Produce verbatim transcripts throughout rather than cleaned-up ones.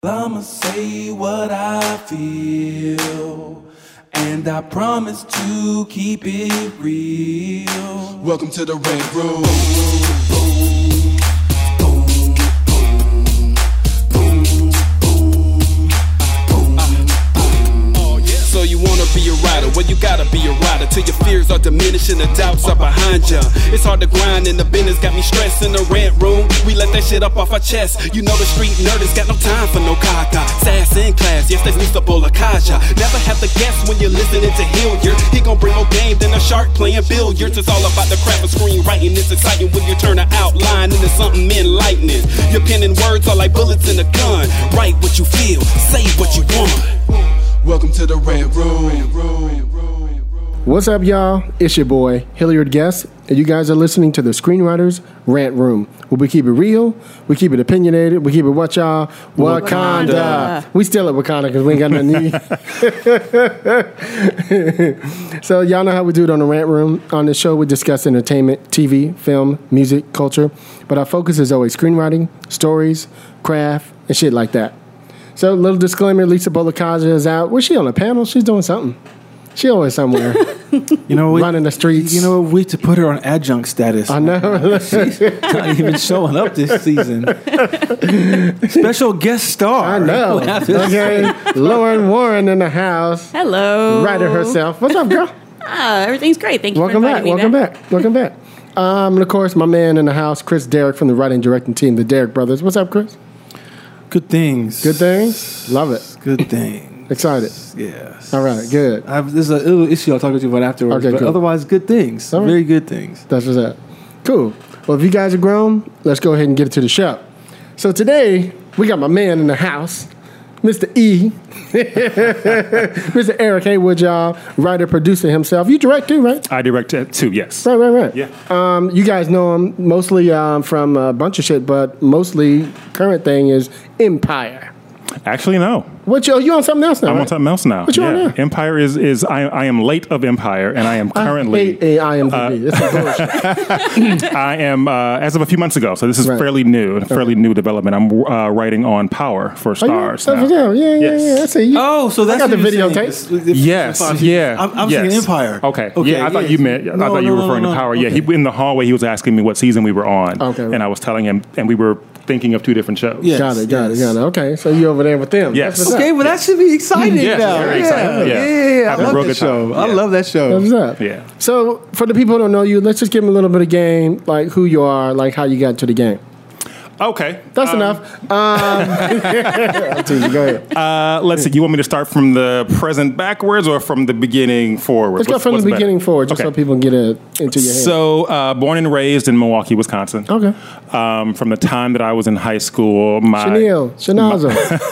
I'ma say what I feel, and I promise to keep it real. Welcome to the Rant Room. So you wanna be a rider, well you gotta be a rider till your fears are diminishing, the doubts are behind ya. It's hard to grind and the business got me stressed. In the Rant Room, we let that shit up off our chest. You know the street nerd has got no time for no caca. Sass in class, yes that's Mister Bolakaja. Never have to guess when you're listening to Hilliard. He gon' bring more game than a shark playing billiards. It's all about the craft of screenwriting. It's exciting when you turn an outline into something enlightening. Your pen and words are like bullets in a gun. Write what you feel, say what you want. Welcome to the Rant Room. What's up, y'all? It's your boy, Hilliard Guest, and you guys are listening to the Screenwriters Rant Room, where we keep it real, we keep it opinionated, we keep it what, y'all? Wakanda. Wakanda. We still at Wakanda because we ain't got nothing to eat. So y'all know how we do it on the Rant Room. On this show, we discuss entertainment, T V, film, music, culture, but our focus is always screenwriting, stories, craft, and shit like that. So, little disclaimer, Lisa Bolakaja is out. Was she on a panel? She's doing something. She always somewhere. You know, we, running the streets. You know, we to put her on adjunct status. I know. She's not even showing up this season. Special guest star. I know. Okay. Lauren Warren in the house. Hello. Writer herself. What's up, girl? Ah, everything's great. Thank you Welcome for back. inviting Welcome me back. back. Welcome back. Um, and, of course, my man in the house, Chris Derrick from the writing directing team, the Derrick Brothers. What's up, Chris? Good things. Good things? Love it. Good things. Excited? Yes. All right, good. I've, there's a little issue I'll talk to you about afterwards. Okay, but cool. Otherwise, good things. All right. Very good things. That's what's up. Cool. Well, if you guys are grown, let's go ahead and get it to the show. So today, we got my man in the house, Mister E. Mister Eric Haywood, y'all, writer, producer himself. You direct too, right? I direct it too, yes. Right, right, right. Yeah. Um, you guys know him mostly um, from a bunch of shit, but mostly current thing is Empire. Actually, no. What you? You on something else now? I'm right? on something else now. What you yeah. on now? Empire is is I, I am late of Empire, and I am currently. I hate a I M D B. It's some bullshit. I am uh, as of a few months ago, so this is Right. fairly new, fairly Okay. new development. I'm uh, writing on Power for Stars. Oh, now. yeah, yeah, yeah, Yes. yeah. I see you. Oh, so that's I got the what you're videotape. saying. It's- it's- Yes, it's- yeah. I'm, I'm yes. thinking Empire. Okay. Okay, Yeah, I thought yes. you meant. I No, thought you no, were no, referring no, to Power. okay. Yeah, he in the hallway. He was asking me what season we were on. Okay. And I was telling him, and we were thinking of two different shows. Yes, Got it, got yes. it, got it. Okay, so you over there with them. Yes. That's what's Okay, up. well, that should be exciting Yes, now. very yeah. exciting. Yeah, Yeah. yeah, yeah. I Having a love real that good show. time. I Yeah. love that show. That's what's up. Yeah. So for the people who don't know you, let's just give them a little bit of game, like who you are, like how you got to the game. Okay. That's Um, enough. Um, I'll tell you, go ahead. Uh, let's see. You want me to start from the present backwards or from the beginning forward? Let's go What's- from the what's better? beginning forward, just Okay. so people can get it into your head. So, uh, born and raised in Milwaukee, Wisconsin. Okay. Um, from the time that I was in high school, my Chanel, Shinazo.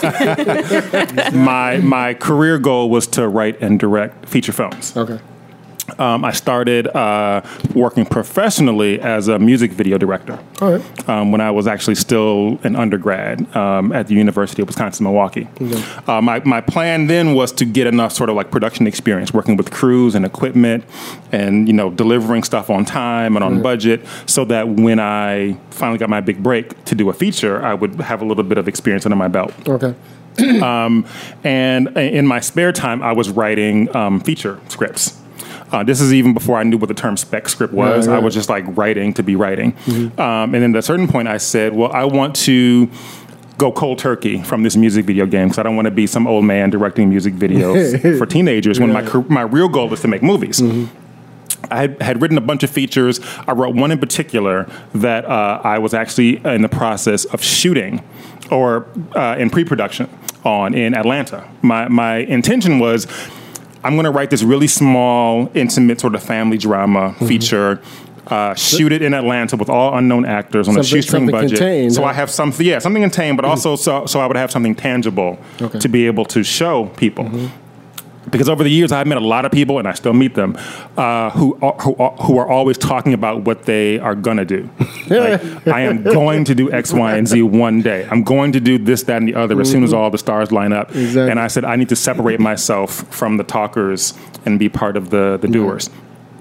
my my career goal was to write and direct feature films. Okay. Um, I started uh, working professionally as a music video director All right. um, when I was actually still an undergrad um, at the University of Wisconsin-Milwaukee. Okay. Uh, my, my plan then was to get enough sort of like production experience, working with crews and equipment and, you know, delivering stuff on time and on Right. budget so that when I finally got my big break to do a feature, I would have a little bit of experience under my belt. Okay. Um, and in my spare time, I was writing um, feature scripts. Uh, this is even before I knew what the term spec script was. Right, right. I was just like writing to be writing. Mm-hmm. Um, and then at a certain point, I said, well, I want to go cold turkey from this music video game because I don't want to be some old man directing music videos for teenagers when my car- my real goal is to make movies. Mm-hmm. I had, had written a bunch of features. I wrote one in particular that uh, I was actually in the process of shooting or uh, in pre-production on in Atlanta. My my intention was I'm going to write this really small, intimate sort of family drama Mm-hmm. feature. Uh, shoot it in Atlanta with all unknown actors on a Something- shoestring something budget. contained, so huh? I have something, yeah, something contained, but also so so I would have something tangible Okay. to be able to show people. Because over the years, I've met a lot of people, and I still meet them, uh, who are, who are, who are always talking about what they are gonna do. Like, I am going to do X, Y, and Z one day. I'm going to do this, that, and the other as soon as all the stars line up. Exactly. And I said, I need to separate myself from the talkers and be part of the the doers.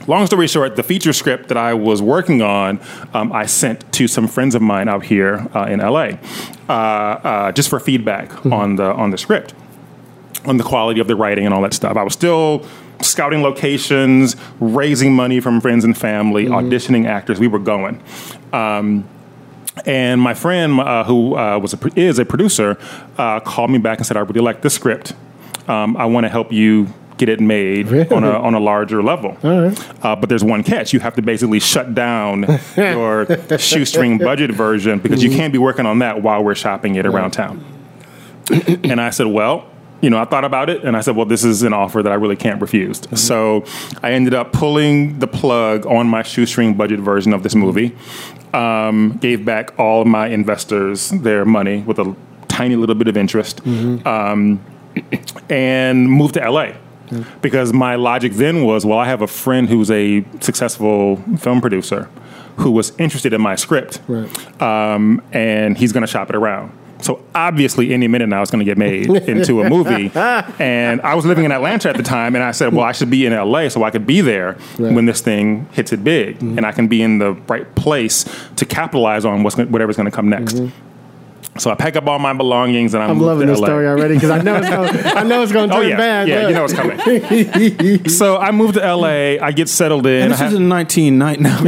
long story short, the feature script that I was working on, um, I sent to some friends of mine out here uh, in L A, uh, uh, just for feedback mm-hmm. on the on the script, on the quality of the writing and all that stuff. I was still scouting locations, raising money from friends and family, mm-hmm. auditioning actors. We were going. Um, and my friend, uh, who uh, was a, is a producer, uh, called me back and said, I really like this script. Um, I want to help you get it made really? on a on a larger level. All right. Uh, but there's one catch. You have to basically shut down your shoestring budget version because mm-hmm. you can't be working on that while we're shopping it around town. And I said, well, you know, I thought about it and I said, well, this is an offer that I really can't refuse. Mm-hmm. So I ended up pulling the plug on my shoestring budget version of this movie, um, gave back all of my investors their money with a tiny little bit of interest, mm-hmm. um, and moved to L A. Yeah. Because my logic then was, well, I have a friend who's a successful film producer who was interested in my script, right. um, and he's going to shop it around. So obviously, any minute now, it's going to get made into a movie. And I was living in Atlanta at the time, and I said, well, I should be in L A so I could be there right. when this thing hits it big, mm-hmm. and I can be in the right place to capitalize on what's whatever's going to come next. Mm-hmm. So I pack up all my belongings and I I'm loving this story already because I know it's going. I know it's going to turn oh, yeah. bad. Yeah, you know it's coming. So I moved to L A. I get settled in. And this is in nineteen ninety now.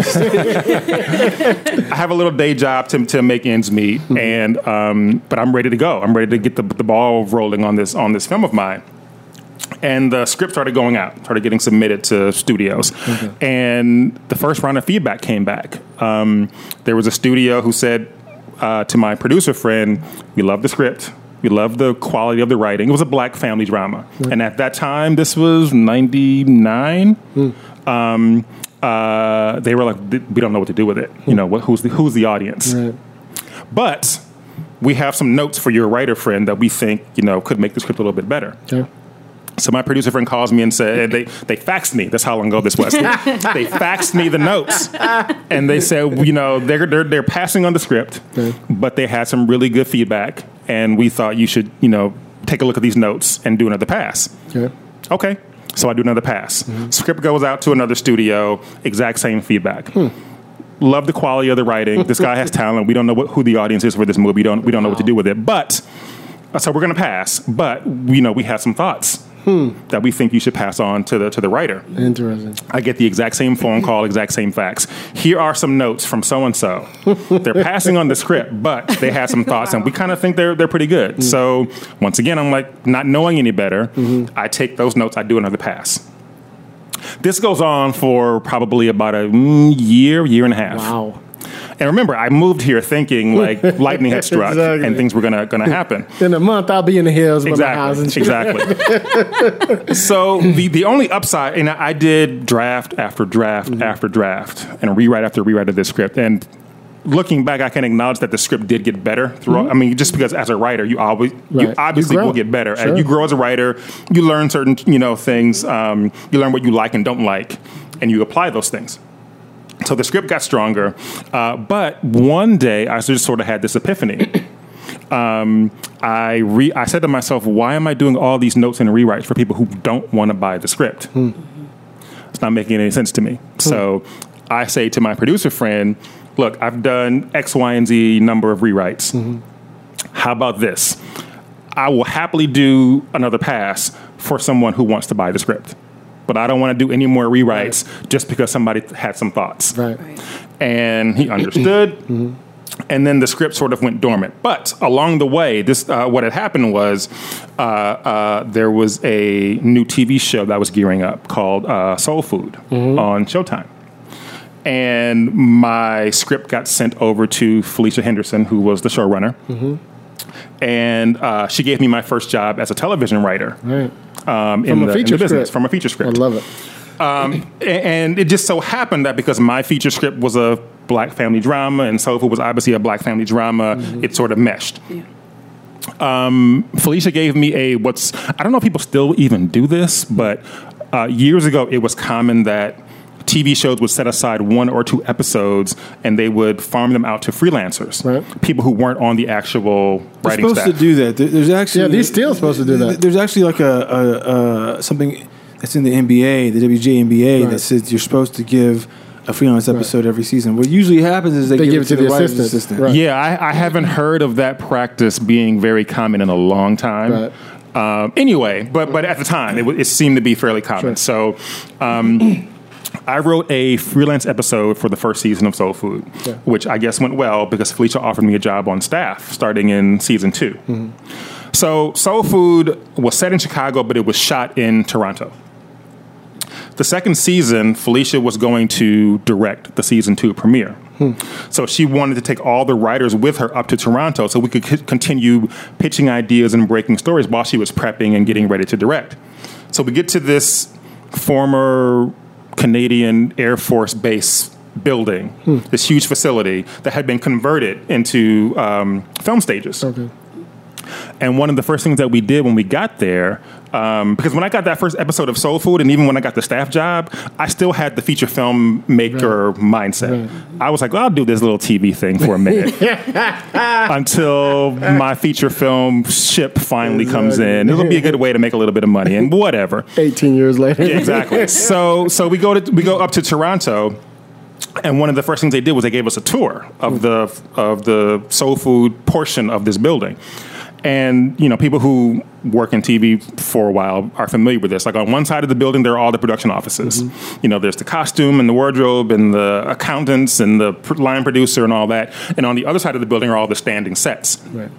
I have a little day job to to make ends meet, mm-hmm. and um, but I'm ready to go. I'm ready to get the the ball rolling on this on this film of mine. And the script started going out, started getting submitted to studios. Okay. And the first round of feedback came back. Um, there was a studio who said, Uh, to my producer friend, we love the script. We love the quality of the writing. It was a black family drama. Mm. And at that time, this was ninety-nine. Mm. Um, uh, they were like, we don't know what to do with it. Mm. You know, what, who's the who's the audience? Right. But we have some notes for your writer friend that we think, you know, could make the script a little bit better. Okay. So my producer friend calls me and said, they, they faxed me. That's how long ago this was. They faxed me the notes. And they said, you know, they're, they're, they're passing on the script, okay. but they had some really good feedback. And we thought you should, you know, take a look at these notes and do another pass. Okay. Okay. So I do another pass. Mm-hmm. Script goes out to another studio, exact same feedback. Hmm. Love the quality of the writing. This guy has talent. We don't know what, who the audience is for this movie. We don't, we don't know what to do with it. But, so we're going to pass. But, you know, we have some thoughts. Hmm. That we think you should pass on to the to the writer. Interesting. I get the exact same phone call, exact same fax. Here are some notes from so and so. They're passing on the script, but they had some thoughts, and we kind of think they're they're pretty good. Mm. So once again, I'm like, not knowing any better, mm-hmm. I take those notes, I do another pass. This goes on for probably about a mm, year, year and a half. Wow. And remember, I moved here thinking like lightning had struck exactly. and things were gonna gonna happen. In a month, I'll be in the hills with exactly. my house and shit. Exactly. So the the only upside, and I did draft after draft mm-hmm. after draft and rewrite after rewrite of this script. And looking back, I can acknowledge that the script did get better throughout. Mm-hmm. I mean, just because as a writer, you always right. you obviously you will get better. Sure. As you grow as a writer, you learn certain you know things. Um, you learn what you like and don't like, and you apply those things. So the script got stronger, uh, but one day I just sort of had this epiphany. Um, I re- I said to myself, why am I doing all these notes and rewrites for people who don't want to buy the script? Hmm. It's not making any sense to me. Hmm. So I say to my producer friend, look, I've done X, Y, and Z number of rewrites. Mm-hmm. How about this? I will happily do another pass for someone who wants to buy the script. But I don't want to do any more rewrites right. just because somebody had some thoughts. Right. And he understood. Mm-hmm. And then the script sort of went dormant. But along the way, this uh, what had happened was uh, uh, there was a new T V show that was gearing up called uh, Soul Food mm-hmm. on Showtime. And my script got sent over to Felicia Henderson, who was the showrunner. Mm-hmm. And uh, she gave me my first job as a television writer. Right. Um, in, the, in the business, from a feature script. I love it. Um, and it just so happened that because my feature script was a black family drama and Soul Food was obviously a black family drama, mm-hmm. it sort of meshed. Yeah. Um, Felicia gave me a, what's, I don't know if people still even do this, but uh, years ago it was common that T V shows would set aside one or two episodes and they would farm them out to freelancers, right. people who weren't on the actual They're writing supposed staff. to do that. There's actually yeah, they're still supposed to do that. There's actually like a, a, a something it's in the N B A, the W G A N B A, Right. that says you're supposed to give a freelance episode every season. What usually happens is they, They give, it to the, writer's assistant. assistant. Right. Yeah, I, I haven't heard of that practice being very common in a long time. Right. Um, anyway, but but at the time, it, w- it seemed to be fairly common. Sure. So um, I wrote a freelance episode for the first season of Soul Food, Yeah. which I guess went well because Felicia offered me a job on staff starting in season two. Mm-hmm. So Soul Food was set in Chicago, but it was shot in Toronto. The second season, Felicia was going to direct the season two premiere. Hmm. So she wanted to take all the writers with her up to Toronto so we could c- continue pitching ideas and breaking stories while she was prepping and getting ready to direct. So we get to this former Canadian Air Force base building, Hmm. this huge facility that had been converted into um, film stages. Okay. And one of the first things that we did when we got there, um, because when I got that first episode of Soul Food, and even when I got the staff job, I still had the feature film maker mindset. Right. I was like, well, I'll do this little T V thing for a minute until my feature film ship finally comes in. It'll be a good way to make a little bit of money, and whatever. eighteen years later. Yeah, exactly. So, so we go to we go up to Toronto. And one of the first things they did was they gave us a tour of the of the Soul Food portion of this building. And, you know, people who work in T V for a while are familiar with this. Like on one side of the building, there are all the production offices. Mm-hmm. You know, there's the costume and the wardrobe and the accountants and the pr- line producer and all that. And on the other side of the building are all the standing sets. Right.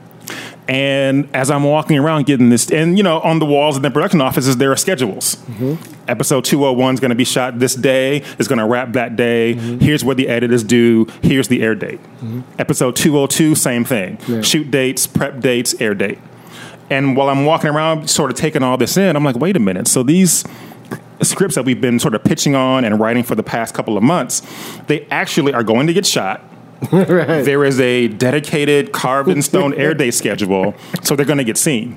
And as I'm walking around getting this, and, you know, on the walls of the production offices, there are schedules. Mm-hmm. Episode two oh one is going to be shot this day. It's going to wrap that day. Mm-hmm. Here's where the edit is due. Here's the air date. Mm-hmm. Episode two oh two, same thing. Yeah. Shoot dates, prep dates, air date. And while I'm walking around sort of taking all this in, I'm like, wait a minute. So these scripts that we've been sort of pitching on and writing for the past couple of months, they actually are going to get shot. Right. There is a dedicated carved in stone air day schedule, so they're going to get seen.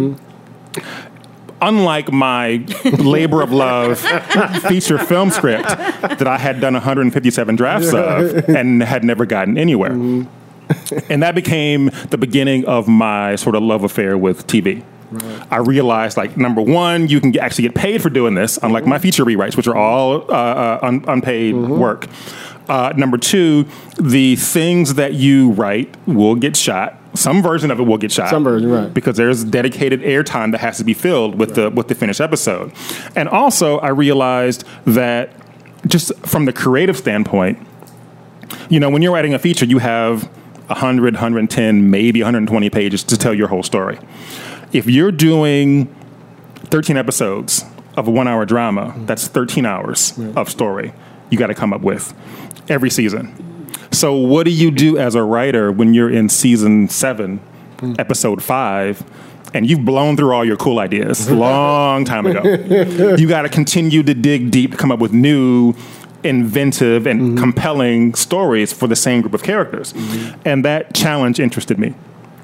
Mm-hmm. Unlike my labor of love feature film script that I had done one hundred fifty-seven drafts of and had never gotten anywhere. Mm-hmm. And that became the beginning of my sort of love affair with T V. Right. I realized, like, number one, you can get, actually get paid for doing this, unlike mm-hmm. my feature rewrites, which are all uh, uh, un- unpaid mm-hmm. work. Uh, number two, the things that you write will get shot. Some version of it will get shot. Some version, right? Because there's dedicated airtime that has to be filled with right. the with the finished episode. And also, I realized that just from the creative standpoint, you know, when you're writing a feature, you have one hundred, one hundred ten, maybe one hundred twenty pages to tell your whole story. If you're doing thirteen episodes of a one-hour drama, mm-hmm. that's thirteen hours yeah. of story you got to come up with every season. So what do you do as a writer when you're in season seven, mm. episode five, and you've blown through all your cool ideas a long time ago? You got to continue to dig deep to come up with new, inventive, and mm-hmm. compelling stories for the same group of characters. Mm-hmm. And that challenge interested me.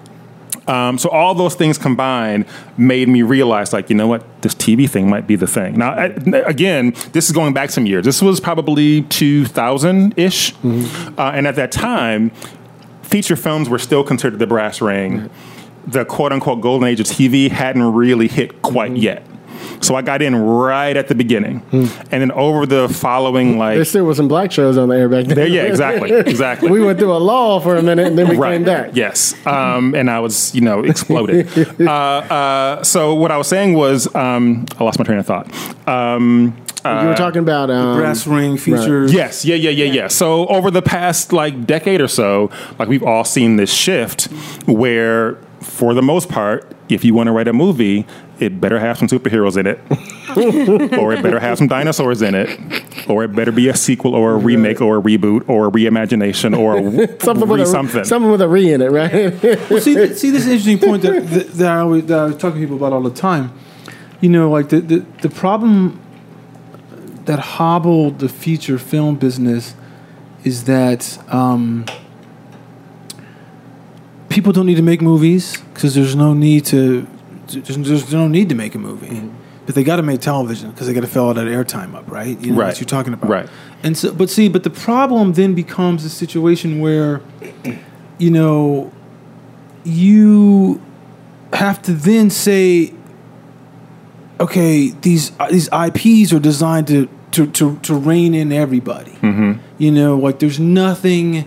Um, so all those things combined made me realize, like, you know what, this T V thing might be the thing. Now, I, again, this is going back some years. This was probably two thousand-ish. Mm-hmm. Uh, and at that time, feature films were still considered the brass ring. Mm-hmm. The quote-unquote golden age of T V hadn't really hit quite mm-hmm. yet. So I got in right at the beginning. Hmm. And then over the following, like... There still was some black shows on the air back then. There, yeah, exactly, exactly. We went through a lull for a minute, and then we right. came back. Yes. Um, and I was, you know, exploded. uh, uh, so what I was saying was... Um, I lost my train of thought. Um, uh, you were talking about... Um, the brass ring features. Right. Yes, yeah, yeah, yeah, yeah. So over the past, like, decade or so, like, we've all seen this shift where, for the most part, if you want to write a movie... it better have some superheroes in it, or it better have some dinosaurs in it, or it better be a sequel or a remake or a reboot or a reimagination or a something, re- with a, something. something with a re in it, right? Well, see, see, this is an interesting point that, that, that, I always, that I talk to people about all the time. You know, like the, the, the problem that hobbled the feature film business is that um, people don't need to make movies because there's no need to. There's, there's no need to make a movie, mm-hmm. but they got to make television because they got to fill all that airtime up, right? You know right. what you're talking about, right? And so, but see, but the problem then becomes a situation where, you know, you have to then say, okay, these uh, these I Ps are designed to to to, to rein in everybody. Mm-hmm. You know, like there's nothing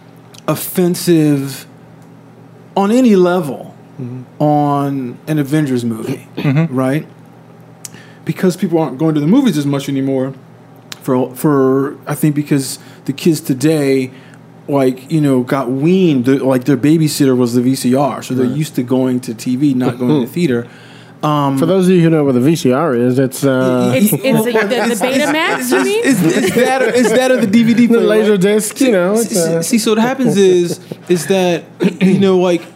offensive on any level mm-hmm. on an Avengers movie, mm-hmm. right? Because people aren't going to the movies as much anymore. For for I think because the kids today, like you know, got weaned. Like their babysitter was the V C R, so they're right. used to going to T V, not going to the theater. Um, For those of you who know what the V C R is, it's uh, it's, it's the, the, the Betamax. You mean? It's, it's that or it's that or the D V D the player, laser right? disc. You know. It's, see, uh, see, so what happens is is that you know like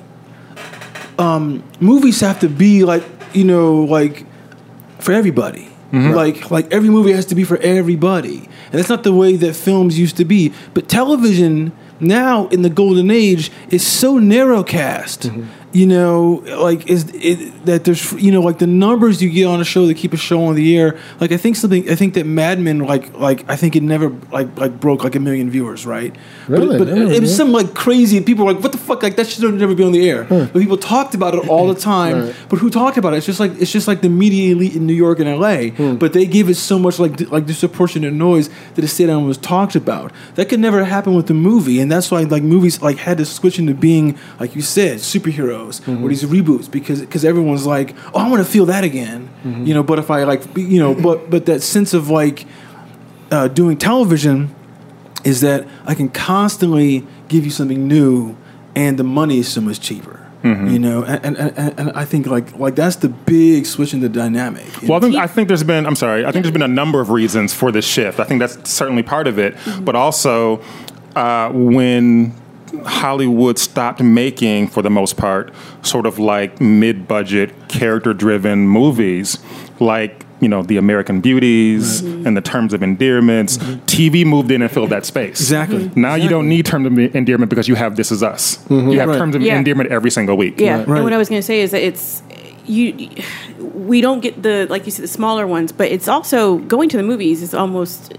um, movies have to be like you know like for everybody. Mm-hmm. Like like every movie has to be for everybody, and that's not the way that films used to be. But television now in the golden age is so narrowcast. Mm-hmm. You know, like is it, that there's you know like the numbers you get on a show that keep a show on the air. Like I think something I think that Mad Men like like I think it never like like broke like a million viewers, right? Really? But, but yeah, it was yeah. something like crazy. People were like, "What the fuck? Like that should never be on the air." Huh. But people talked about it all the time. Right. But who talked about it? It's just like it's just like the media elite in New York and L A. Hmm. But they give it so much like like disproportionate noise that it stayed on was talked about. That could never happen with the movie, and that's why like movies like had to switch into being like you said superheroes. Mm-hmm. Or these reboots because because everyone's like, oh, I want to feel that again, mm-hmm. you know. But if I like, you know, but but that sense of like uh, doing television is that I can constantly give you something new, and the money is so much cheaper, mm-hmm. you know. And, and and and I think like like that's the big switch in the dynamic. Well, I think I think there's been I'm sorry I think there's been a number of reasons for this shift. I think that's certainly part of it, mm-hmm. but also uh, when Hollywood stopped making, for the most part, sort of like mid-budget, character-driven movies, like you know the American Beauties mm-hmm. and the Terms of Endearments. Mm-hmm. T V moved in and filled that space. Exactly. Mm-hmm. Now exactly. you don't need Terms of Endearment because you have This Is Us. Mm-hmm. You have right. Terms of yeah. Endearment every single week. Yeah. Right. And what I was going to say is that it's you. We don't get the like you said the smaller ones, but it's also going to the movies is almost.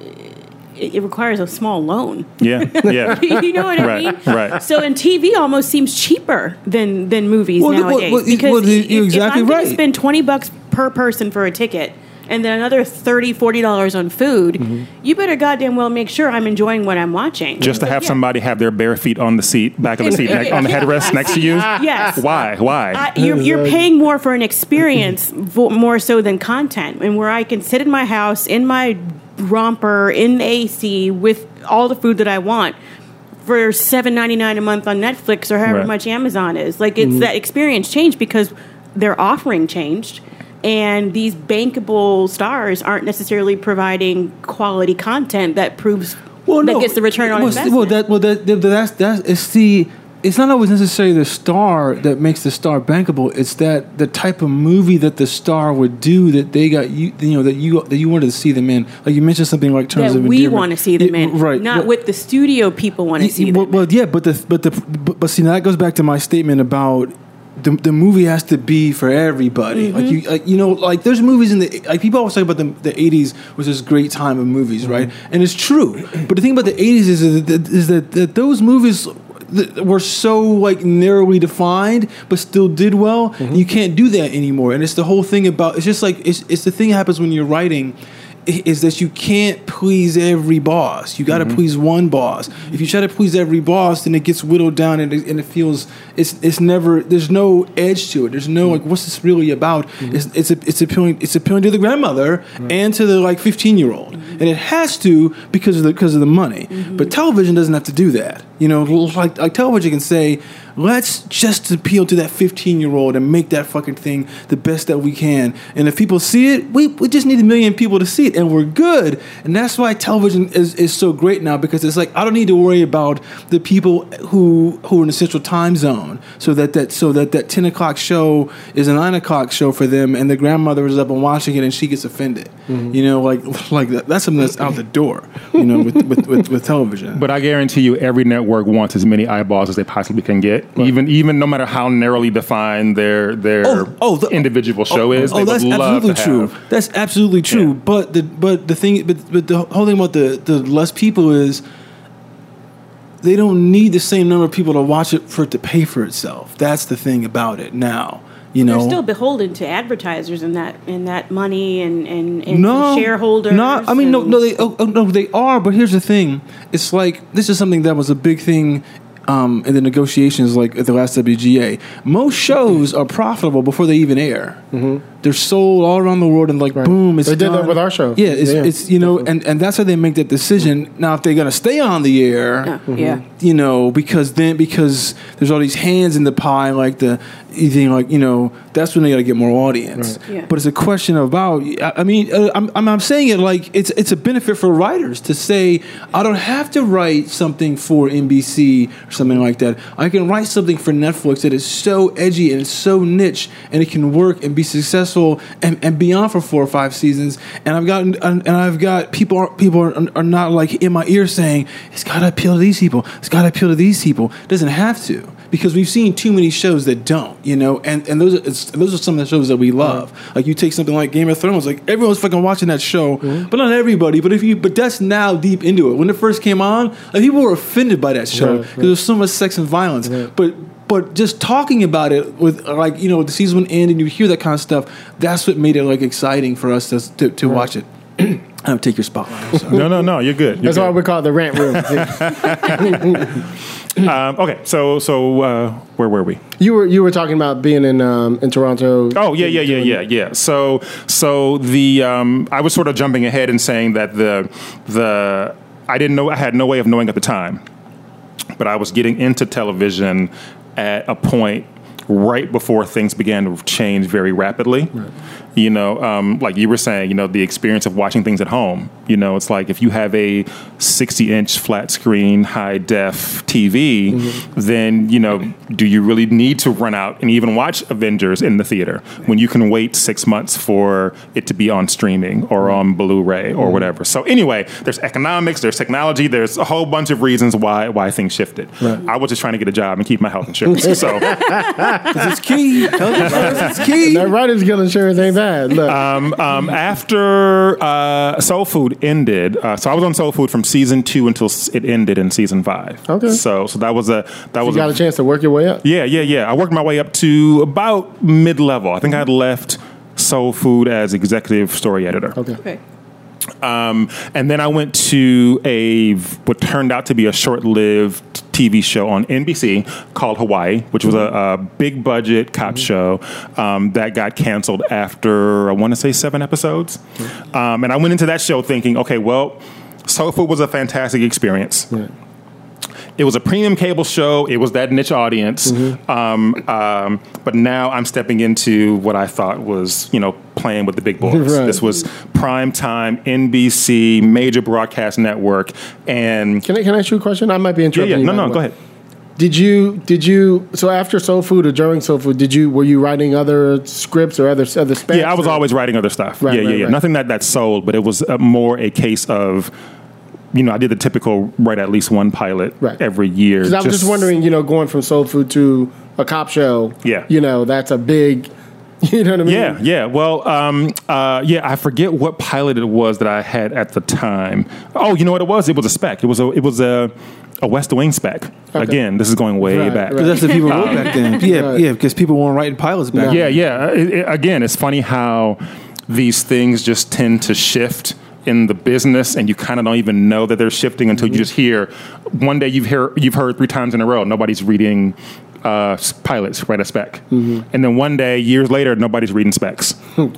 It requires a small loan. Yeah, yeah. You know what I right, mean? Right. So, and T V almost seems cheaper than than movies well, nowadays. Well, well, because well, you're if, exactly if I'm right. going to spend twenty bucks per person for a ticket, and then another thirty, forty dollars on food, mm-hmm. you better goddamn well make sure I'm enjoying what I'm watching. Just to have yeah. somebody have their bare feet on the seat, back of the seat, ne- on the headrest next to you. Yes. Why? Why? Uh, you're, you're paying more for an experience more so than content, and where I can sit in my house in my romper in the A C with all the food that I want for seven ninety-nine a month on Netflix or however right. much Amazon is. Like it's mm-hmm. that experience changed because their offering changed, and these bankable stars aren't necessarily providing quality content that proves well, that no, gets the return on well, investment. Well, that well that, that that's that's it's the. It's not always necessarily the star that makes the star bankable. It's that the type of movie that the star would do that they got you, you know, that you that you wanted to see them in. Like you mentioned something like Terms that of we Endearment. want to see them yeah, in, right? Not well, what the studio people want to see well, them. Well, in. yeah, but the but the but, but see now that goes back to my statement about the the movie has to be for everybody. Mm-hmm. Like you like, you know like there's movies in the like people always talk about the the eighties was this great time of movies, mm-hmm. right? And it's true. But the thing about the eighties is that, is that, that those movies were so like narrowly defined, but still did well. Mm-hmm. You can't do that anymore, and it's the whole thing about. It's just like it's it's the thing that happens when you're writing, is that you can't please every boss. You got to mm-hmm. please one boss. If you try to please every boss, then it gets whittled down, and it, and it feels it's it's never. There's no edge to it. There's no like what's this really about? Mm-hmm. It's it's a, it's appealing it's appealing to the grandmother right. and to the like fifteen year old, mm-hmm. and it has to because of the because of the money. Mm-hmm. But television doesn't have to do that. You know, like like television can say, let's just appeal to that fifteen-year-old and make that fucking thing the best that we can. And if people see it, we, we just need a million people to see it, and we're good. And that's why television is, is so great now, because it's like I don't need to worry about the people who who are in the Central Time Zone, so that that so that that ten o'clock show is a nine o'clock show for them, and the grandmother is up and watching it, and she gets offended. Mm-hmm. You know, like like that, that's something that's out the door. You know, with with, with with television. But I guarantee you, every network wants as many eyeballs as they possibly can get, right. even even no matter how narrowly defined their their oh, oh, the, individual show oh, is. Oh, they that's would love absolutely to true. have. That's absolutely true. Yeah. But the but the thing, but but the whole thing about the the less people is they don't need the same number of people to watch it for it to pay for itself. That's the thing about it now. You know, They're still beholden to advertisers and that and that money and and, and no shareholders. No, I mean no, and- no, they oh, oh, no, they are. But here's the thing: it's like this is something that was a big thing um, in the negotiations, like at the last W G A. Most shows are profitable before they even air. Mm-hmm. They're sold all around the world, and like boom, it's They did that done. with our show. Yeah, it's, Yeah. it's you know, and, and that's how they make that decision. Now, if they're gonna stay on the air, Yeah, yeah. you know, because then because there's all these hands in the pie, like the you think like you know, that's when they gotta get more audience. Right. Yeah. But it's a question about. I I mean, uh, I'm, I'm I'm saying it like it's it's a benefit for writers to say I don't have to write something for N B C or something like that. I can write something for Netflix that is so edgy and so niche, and it can work and be successful and, and be on for four or five seasons. And I've gotten and I've got people are, people are, are not like in my ear saying it's got to appeal to these people. It's got to appeal to these people. It doesn't have to. Because we've seen too many shows that don't, you know, and, and those are it's, those are some of the shows that we love. Mm-hmm. Like you take something like Game of Thrones, like everyone's fucking watching that show, mm-hmm. but not everybody. But if you, but that's now deep into it. When it first came on, like people were offended by that show because right, right. there's so much sex and violence. Right. But but just talking about it with like you know the season would end and you hear that kind of stuff. That's what made it like exciting for us to to, to right. watch it. I don't take your spotlight. No, no, no. You're good. You're That's good. why we call it the rant room. um, okay, so so uh, where were we? You were you were talking about being in um, in Toronto. Oh yeah, yeah, yeah, yeah, yeah. So so the um, I was sort of jumping ahead and saying that the the I didn't know I had no way of knowing at the time, but I was getting into television at a point right before things began to change very rapidly. Right. You know, um, like you were saying, you know, the experience of watching things at home. You know, it's like if you have a sixty-inch flat screen, high def T V, mm-hmm. then, you know, do you really need to run out and even watch Avengers in the theater when you can wait six months for it to be on streaming or mm-hmm. on Blu-ray or mm-hmm. whatever? So anyway, there's economics, there's technology, there's a whole bunch of reasons why why things shifted. Right. I was just trying to get a job and keep my health insurance. So it's key. It's key. That writer's guild insurance ain't bad. Um, um, after uh, Soul Food ended, uh, so I was on Soul Food from season two until it ended in season five. Okay. So, so that was a that so was you got a, a chance to work your way up. Yeah, yeah, yeah. I worked my way up to about mid level. I think I had left Soul Food as executive story editor. Okay. Okay. Um, and then I went to a what turned out to be a short-lived T V show on N B C called Hawaii, which was a, a big budget cop mm-hmm. show um, that got canceled after I want to say seven episodes. Mm-hmm. Um, and I went into that show thinking, okay, well, Soul Food was a fantastic experience. Yeah. It was a premium cable show. It was that niche audience. Mm-hmm. Um, um, but now I'm stepping into what I thought was, you know, playing with the big boys. Right. This was prime time, N B C, major broadcast network. And can I can I ask you a question? I might be interrupting. Yeah, yeah. you. No, no, way. go ahead. Did you did you so after Soul Food or during Soul Food did you were you writing other scripts or other other specs? Yeah, I was or? always writing other stuff. Right, yeah, right, yeah, yeah. right. Nothing that that sold, but it was uh, more a case of. You know, I did the typical write at least one pilot right. every year. Because I was just, just wondering, you know, going from Soul Food to a cop show, yeah. you know, that's a big, you know what I mean? Yeah, yeah. Well, um, uh, yeah, I forget what pilot it was that I had at the time. Oh, you know what it was? It was a spec. It was a, it was a, a West Wing spec. Okay. Again, this is going way right, back. Because right. that's what people wrote um, back then. Yeah, right. yeah, because people weren't writing pilots back yeah, then. Yeah, yeah. It, it, again, it's funny how these things just tend to shift in the business, and you kind of don't even know that they're shifting until mm-hmm. you just hear. One day you've heard you've heard three times in a row nobody's reading uh, pilots write a spec, mm-hmm. and then one day years later nobody's reading specs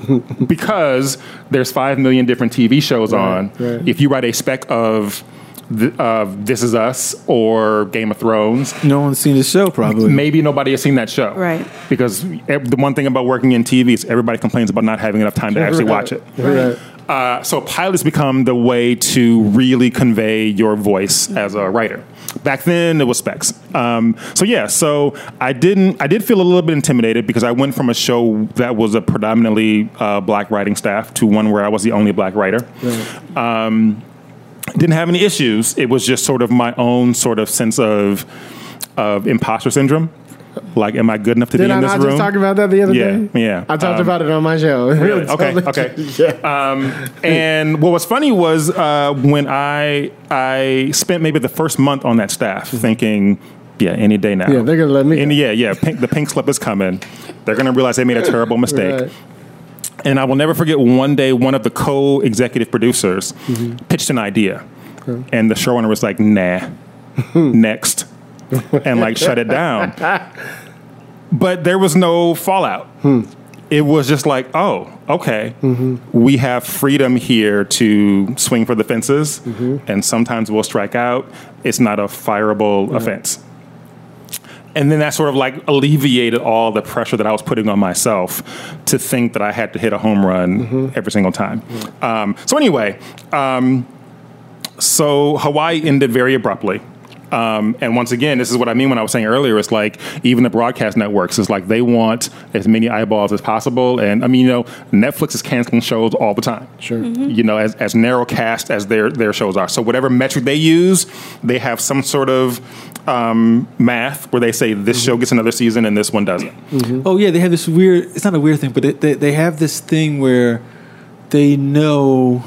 because there's five million different T V shows right, on. Right. If you write a spec of th- of This Is Us or Game of Thrones, no one's seen the show probably. Maybe nobody has seen that show, right? Because the one thing about working in T V is everybody complains about not having enough time to actually right. watch it. Right. Uh, so pilots become the way to really convey your voice as a writer. Back then, it was specs. Um, so yeah, so I didn't. I did feel a little bit intimidated because I went from a show that was a predominantly uh, black writing staff to one where I was the only black writer. Right. Um, didn't have any issues. It was just sort of my own sort of sense of of imposter syndrome. Like, am I good enough to Did be I in this not room? just talk about that the other yeah, day? Yeah, I talked um, about it on my show. Really? Okay, okay. Yeah. Um, and what was funny was uh, when I I spent maybe the first month on that staff mm-hmm. thinking, Yeah, any day now. Yeah, they're gonna let me. Any, yeah, yeah. Pink, the pink slip is coming. They're gonna realize they made a terrible mistake. Right. And I will never forget one day one of the co-executive producers Mm-hmm. pitched an idea, and the showrunner was like, "Nah, next," and like shut it down. But there was no fallout. Hmm. It was just like, oh, okay, Mm-hmm. we have freedom here to swing for the fences, Mm-hmm. and sometimes we'll strike out. It's not a fireable offense. And then that sort of like alleviated all the pressure that I was putting on myself to think that I had to hit a home run Mm-hmm. every single time. Um, so anyway, um, so Hawaii ended very abruptly. Um, and once again, this is what I mean when I was saying earlier. It's like even the broadcast networks, it's like they want as many eyeballs as possible. And I mean, you know, Netflix is canceling shows all the time. Sure. You know, as, as narrow cast as their, their shows are. So whatever metric they use, they have some sort of um, math where they say this show gets another season and this one doesn't. Oh yeah, they have this weird. It's not a weird thing, but they they, they have this thing where they know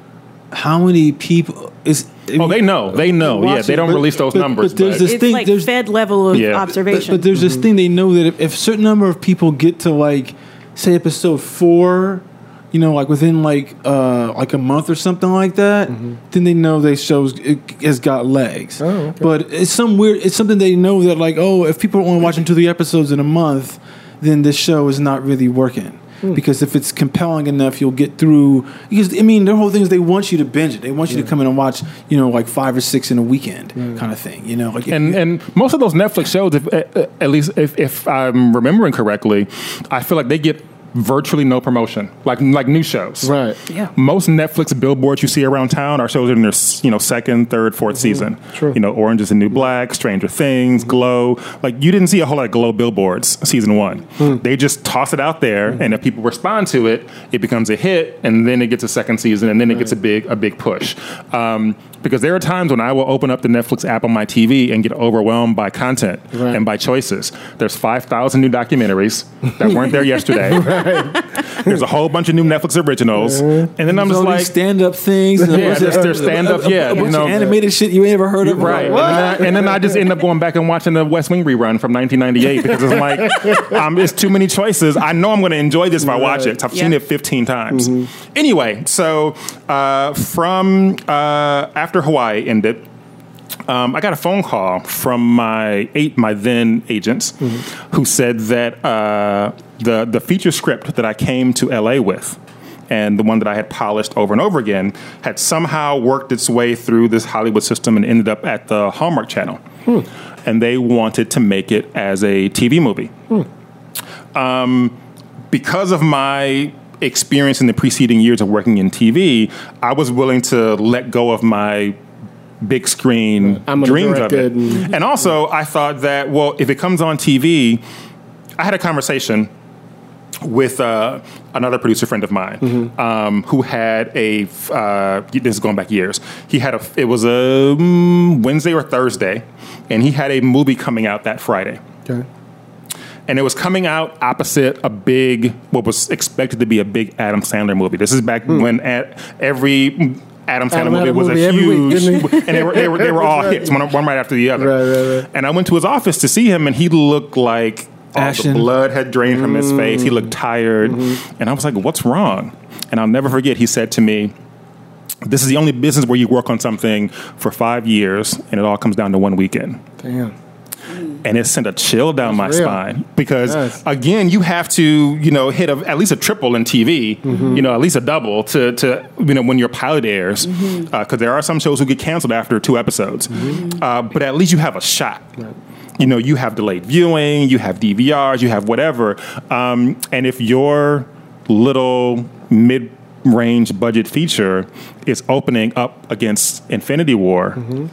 how many people is. Oh, they know. They know. Yeah, they don't but- release those but- numbers. but there's but- this It's thing. like there's, Fed level of Yeah. but, observation. but there's this thing they know that if, if a certain number of people get to like say episode four, you know, like within like uh like a month or something like that, then they know they shows it has got legs. Oh, okay. But it's some weird. It's something they know that like oh, if people are only watching two the episodes in a month, then this show is not really working. Because if it's compelling enough, you'll get through. Because I mean, their whole thing is they want you to binge it. They want you to come in and watch, you know, like five or six in a weekend, kind of thing. You know, like and and most of those Netflix shows, if, uh, at least if, if I'm remembering correctly, I feel like they get virtually no promotion, like like new shows. Right. Yeah. Most Netflix billboards you see around town are shows in their you know second, third, fourth season. True. You know, Orange is the New Black, Stranger Things, Glow. Like you didn't see a whole lot of Glow billboards season one. They just toss it out there, and if people respond to it, it becomes a hit, and then it gets a second season, and then it gets a big a big push. Um, because there are times when I will open up the Netflix app on my T V and get overwhelmed by content Right. and by choices. There's five thousand new documentaries that weren't there yesterday. There's a whole bunch of new Netflix originals, and then I'm just like, stand up things. And Yeah, there's- there's stand-up, yeah, a, bunch you know. of animated shit you ain't ever heard of. right. And What? then, I, and then I just end up going back and watching the West Wing rerun from nineteen ninety-eight because it's like, um, it's too many choices. I know I'm going to enjoy this if I watch it. I've seen Yeah. it fifteen times. Anyway, so uh, from uh, after Hawaii ended, Um, I got a phone call from my eight, my then agents, who said that uh, the the feature script that I came to L A with, and the one that I had polished over and over again, had somehow worked its way through this Hollywood system and ended up at the Hallmark Channel, and they wanted to make it as a T V movie. Um, because of my experience in the preceding years of working in T V, I was willing to let go of my big screen I'm gonna dreams of direct it. it and- And also, I thought that, well, if it comes on T V, I had a conversation with uh, another producer friend of mine um, who had a, uh, this is going back years, he had a, it was a mm, Wednesday or Thursday, and he had a movie coming out that Friday. Okay. And it was coming out opposite a big, what was expected to be a big Adam Sandler movie. This is back when at every Adam Sandler Adam movie had a was movie a every week, huge, didn't he? and they were, they were, they were all hits, one, one right after the other. Right, right, right. And I went to his office to see him, and he looked like all the Ashen. blood had drained from his face. He looked tired. Mm-hmm. And I was like, what's wrong? And I'll never forget, he said to me, this is the only business where you work on something for five years, and it all comes down to one weekend. Damn. And it sent a chill down my real. spine because, Yes. again, you have to, you know, hit a, at least a triple in T V, Mm-hmm. you know, at least a double to, to you know, when your pilot airs. Because Mm-hmm. uh, there are some shows who get canceled after two episodes. Mm-hmm. Uh, but at least you have a shot. You know, you have delayed viewing, you have D V Rs, you have whatever. Um, and if your little mid range budget feature is opening up against Infinity War, Mm-hmm.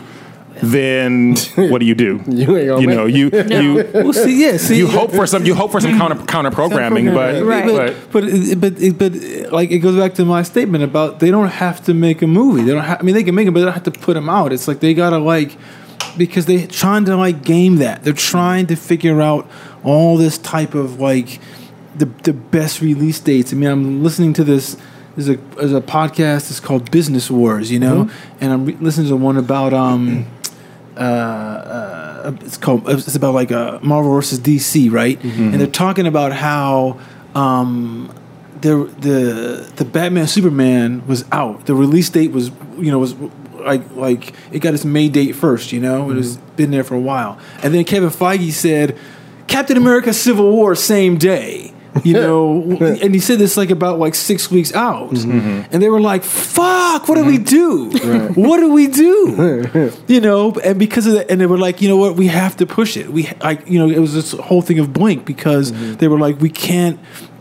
then what do you do? You ain't gonna you make know, you you Well, see, yeah, see, you hope for some you hope for some counter counter programming, but Right. but But it- but it- but it- like it goes back to my statement about they don't have to make a movie. They don't. Ha- I mean, they can make them, but they don't have to put them out. It's like they gotta like because they're trying to like game that. They're trying to figure out all this type of like the the best release dates. I mean, I'm listening to this. There's a there's a podcast. It's called Business Wars. You know, and I'm re- listening to one about um uh. uh uh, it's called it's about like a Marvel versus D C, right? Mm-hmm. And they're talking about how um, the the the Batman Superman was out. The release date was you know was like like it got its May date first. You know, mm-hmm. It was been there for a while. And then Kevin Feige said, Captain America: Civil War same day. You know, and he said this like about like six weeks out, mm-hmm. and they were like, "Fuck, what do we do? Right. What do we do?" You know, and because of that, and they were like, "You know what? We have to push it." We like, you know, it was this whole thing of Blink because mm-hmm. they were like, "We can't,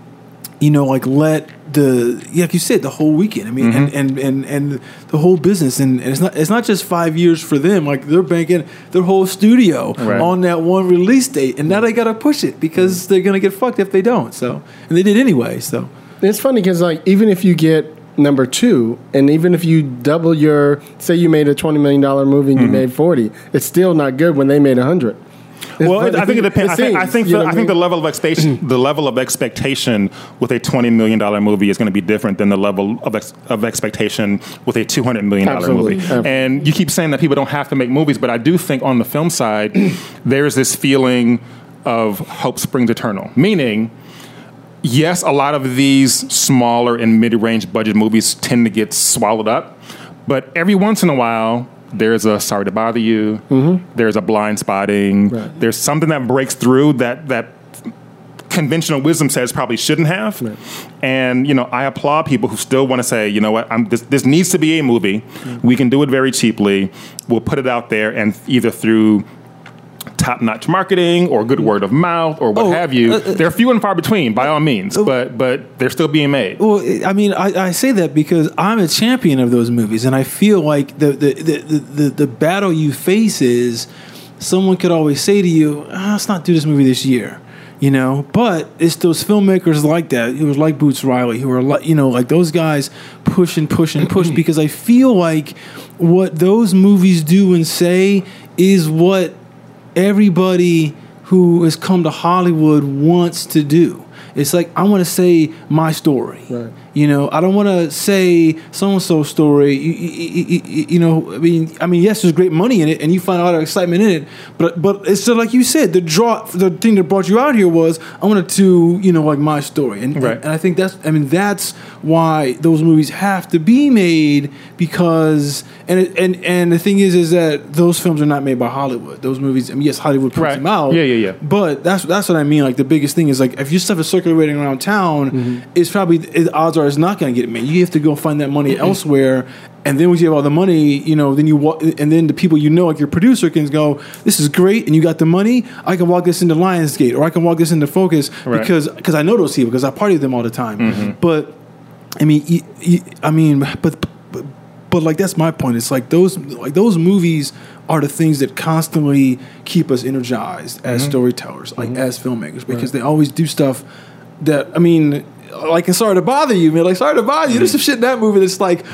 you know, like let the like you said the whole weekend. I mean, mm-hmm. and, and, and and the whole business, and, and it's not it's not just five years for them. Like they're banking their whole studio right. on that one release date, and now they got to push it because they're gonna get fucked if they don't. So, and they did anyway. So it's funny because like even if you get number two, and even if you double your, say you made a twenty million dollar movie and mm-hmm. you made forty, it's still not good when they made a hundred. Well, it, I think it depends. I think, I think, the, I think the level of expectation, the level of expectation with a twenty million dollar movie is going to be different than the level of ex, of expectation with a two hundred million dollar movie. Absolutely. And you keep saying that people don't have to make movies, but I do think on the film side, there's this feeling of hope springs eternal. Meaning, yes, a lot of these smaller and mid-range budget movies tend to get swallowed up, but every once in a while, there's a Sorry to Bother You. Mm-hmm. There's a Blind Spotting. Right. There's something that breaks through that that conventional wisdom says probably shouldn't have. Right. And you know, I applaud people who still want to say, you know what, I'm, this, this needs to be a movie. Mm-hmm. We can do it very cheaply. We'll put it out there, and either through top-notch marketing or good word of mouth or what oh, have you. Uh, they're few and far between, by all means, uh, but but they're still being made. Well, I mean, I, I say that because I'm a champion of those movies, and I feel like the the, the, the, the, the battle you face is someone could always say to you, oh, let's not do this movie this year. You know, but it's those filmmakers like that. It was like Boots Riley, who are like, you know, like those guys push and push and push because I feel like what those movies do and say is what everybody who has come to Hollywood wants to do. It's like, I want to say my story. Right. You know, I don't want to say so-and-so's story. You, you, you, you know, I mean, I mean, yes, there's great money in it, and you find a lot of excitement in it. But but it's still like you said, the draw, the thing that brought you out here was I wanted to, you know, like my story, and right. and, and I think that's, I mean, that's why those movies have to be made because, and it, and and the thing is, is that those films are not made by Hollywood. Those movies, I mean, yes, Hollywood puts right. them out. Yeah, yeah, yeah. But that's that's what I mean. Like the biggest thing is like if your stuff is circulating around town, mm-hmm. it's probably the odds are it's not going to get made. You have to go find that money mm-hmm. elsewhere, and then once you have all the money, you know, then you walk, and then the people you know, like your producer, can go, "This is great," and you got the money. I can walk this into Lionsgate, or I can walk this into Focus right. because because I know those people because I party with them all the time. Mm-hmm. But I mean, you, you, I mean, but, but but like that's my point. It's like those like those movies are the things that constantly keep us energized as mm-hmm. storytellers, like mm-hmm. as filmmakers, because right. they always do stuff that I mean. Like, and Sorry to Bother You, man. Like, Sorry to Bother You. There's some shit in that movie that's like,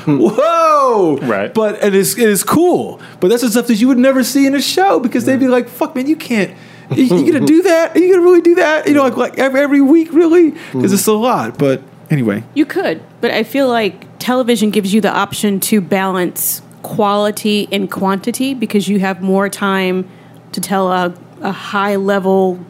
whoa! Right. But it is, it is cool. But that's the stuff that you would never see in a show because they'd be like, fuck, man, you can't. You, you gonna do that? Are you gonna really do that? You know, like, like every, every week, really? Because it's a lot. But anyway. You could. But I feel like television gives you the option to balance quality and quantity because you have more time to tell a, a high-level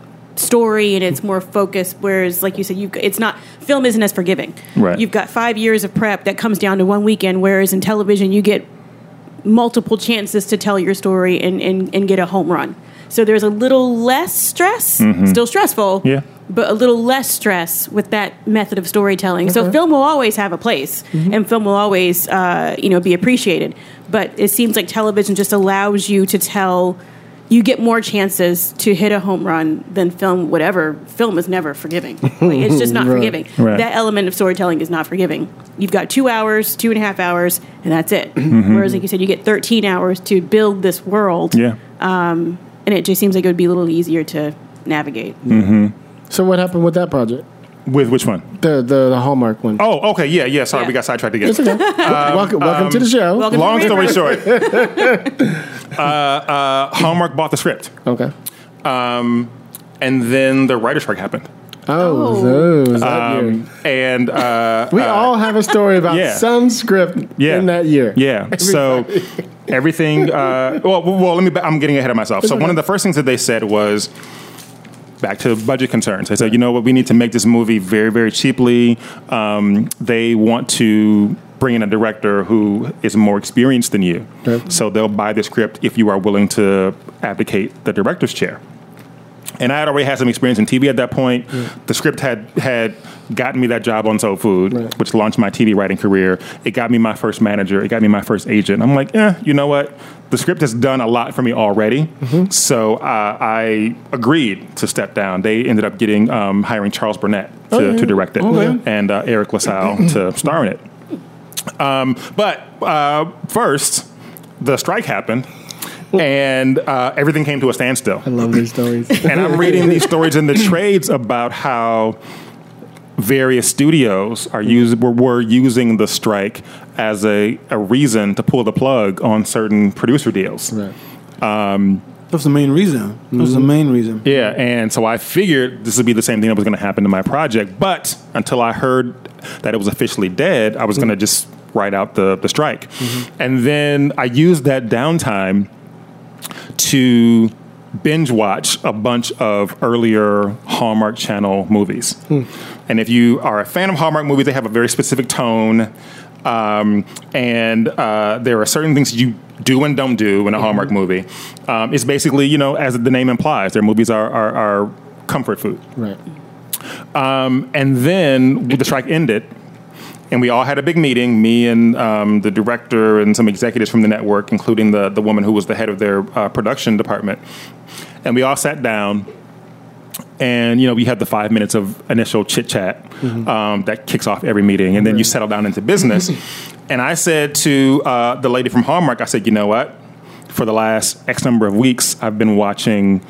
story and it's more focused, whereas like you said, you it's not film isn't as forgiving. Right. You've got five years of prep that comes down to one weekend, whereas in television you get multiple chances to tell your story and, and, and get a home run. So there's a little less stress, mm-hmm. still stressful, yeah, but a little less stress with that method of storytelling. Okay. So film will always have a place, mm-hmm. and film will always uh, you know be appreciated. But it seems like television just allows you to tell. You get more chances to hit a home run than film, whatever. Film is never forgiving. Like, it's just not right. forgiving. Right. That element of storytelling is not forgiving. You've got two hours, two and a half hours, and that's it. Mm-hmm. Whereas, like you said, you get thirteen hours to build this world. Yeah. Um, and it just seems like it would be a little easier to navigate. Mm-hmm. So what happened with that project? With which one? The the, the Hallmark one. Oh, okay, yeah, yeah. Sorry, yeah. we got sidetracked again. It's okay. um, welcome, welcome um, to the show. Welcome Long to story short, uh, uh, Hallmark bought the script. Okay. Um, and then the writer's strike happened. Oh, Oh. so is that Um, year? and uh, We uh, all have a story about yeah. some script yeah. in that year. Yeah. So everything. Uh, well, well, let me. ba- I'm getting ahead of myself. So one of the first things that they said was, back to budget concerns. They said, you know what, we need to make this movie very, very cheaply. Um, they want to bring in a director who is more experienced than you. Okay. So they'll buy the script if you are willing to advocate the director's chair. And I had already had some experience in T V at that point. Mm. The script had had gotten me that job on Soul Food, right. which launched my T V writing career. It got me my first manager. It got me my first agent. I'm like, eh, you know what? The script has done a lot for me already. Mm-hmm. So uh, I agreed to step down. They ended up getting um, hiring Charles Burnett to, oh, yeah. to direct it, okay. and uh, Eric LaSalle to star in it. Um, but uh, first, the strike happened. And uh, everything came to a standstill. I love these stories. And I'm reading these stories in the trades about how various studios are use, were, were using the strike as a, a reason to pull the plug on certain producer deals. Right. Um, That's the main reason. That's mm-hmm. the main reason. Yeah, and so I figured this would be the same thing that was going to happen to my project. But until I heard that it was officially dead, I was mm-hmm. going to just write out the, the strike. Mm-hmm. And then I used that downtime to binge watch a bunch of earlier Hallmark Channel movies. Hmm. And if you are a fan of Hallmark movies, they have a very specific tone. Um, and uh, there are certain things you do and don't do in a mm-hmm. Hallmark movie. Um, it's basically, you know, as the name implies, their movies are, are, are comfort food. Right. Um, and then the strike ended. And we all had a big meeting, me and um, the director and some executives from the network, including the, the woman who was the head of their uh, production department. And we all sat down, and, you know, we had the five minutes of initial chit-chat mm-hmm. um, that kicks off every meeting, and then you settle down into business. And I said to uh, the lady from Hallmark, I said, you know what? For the last X number of weeks, I've been watching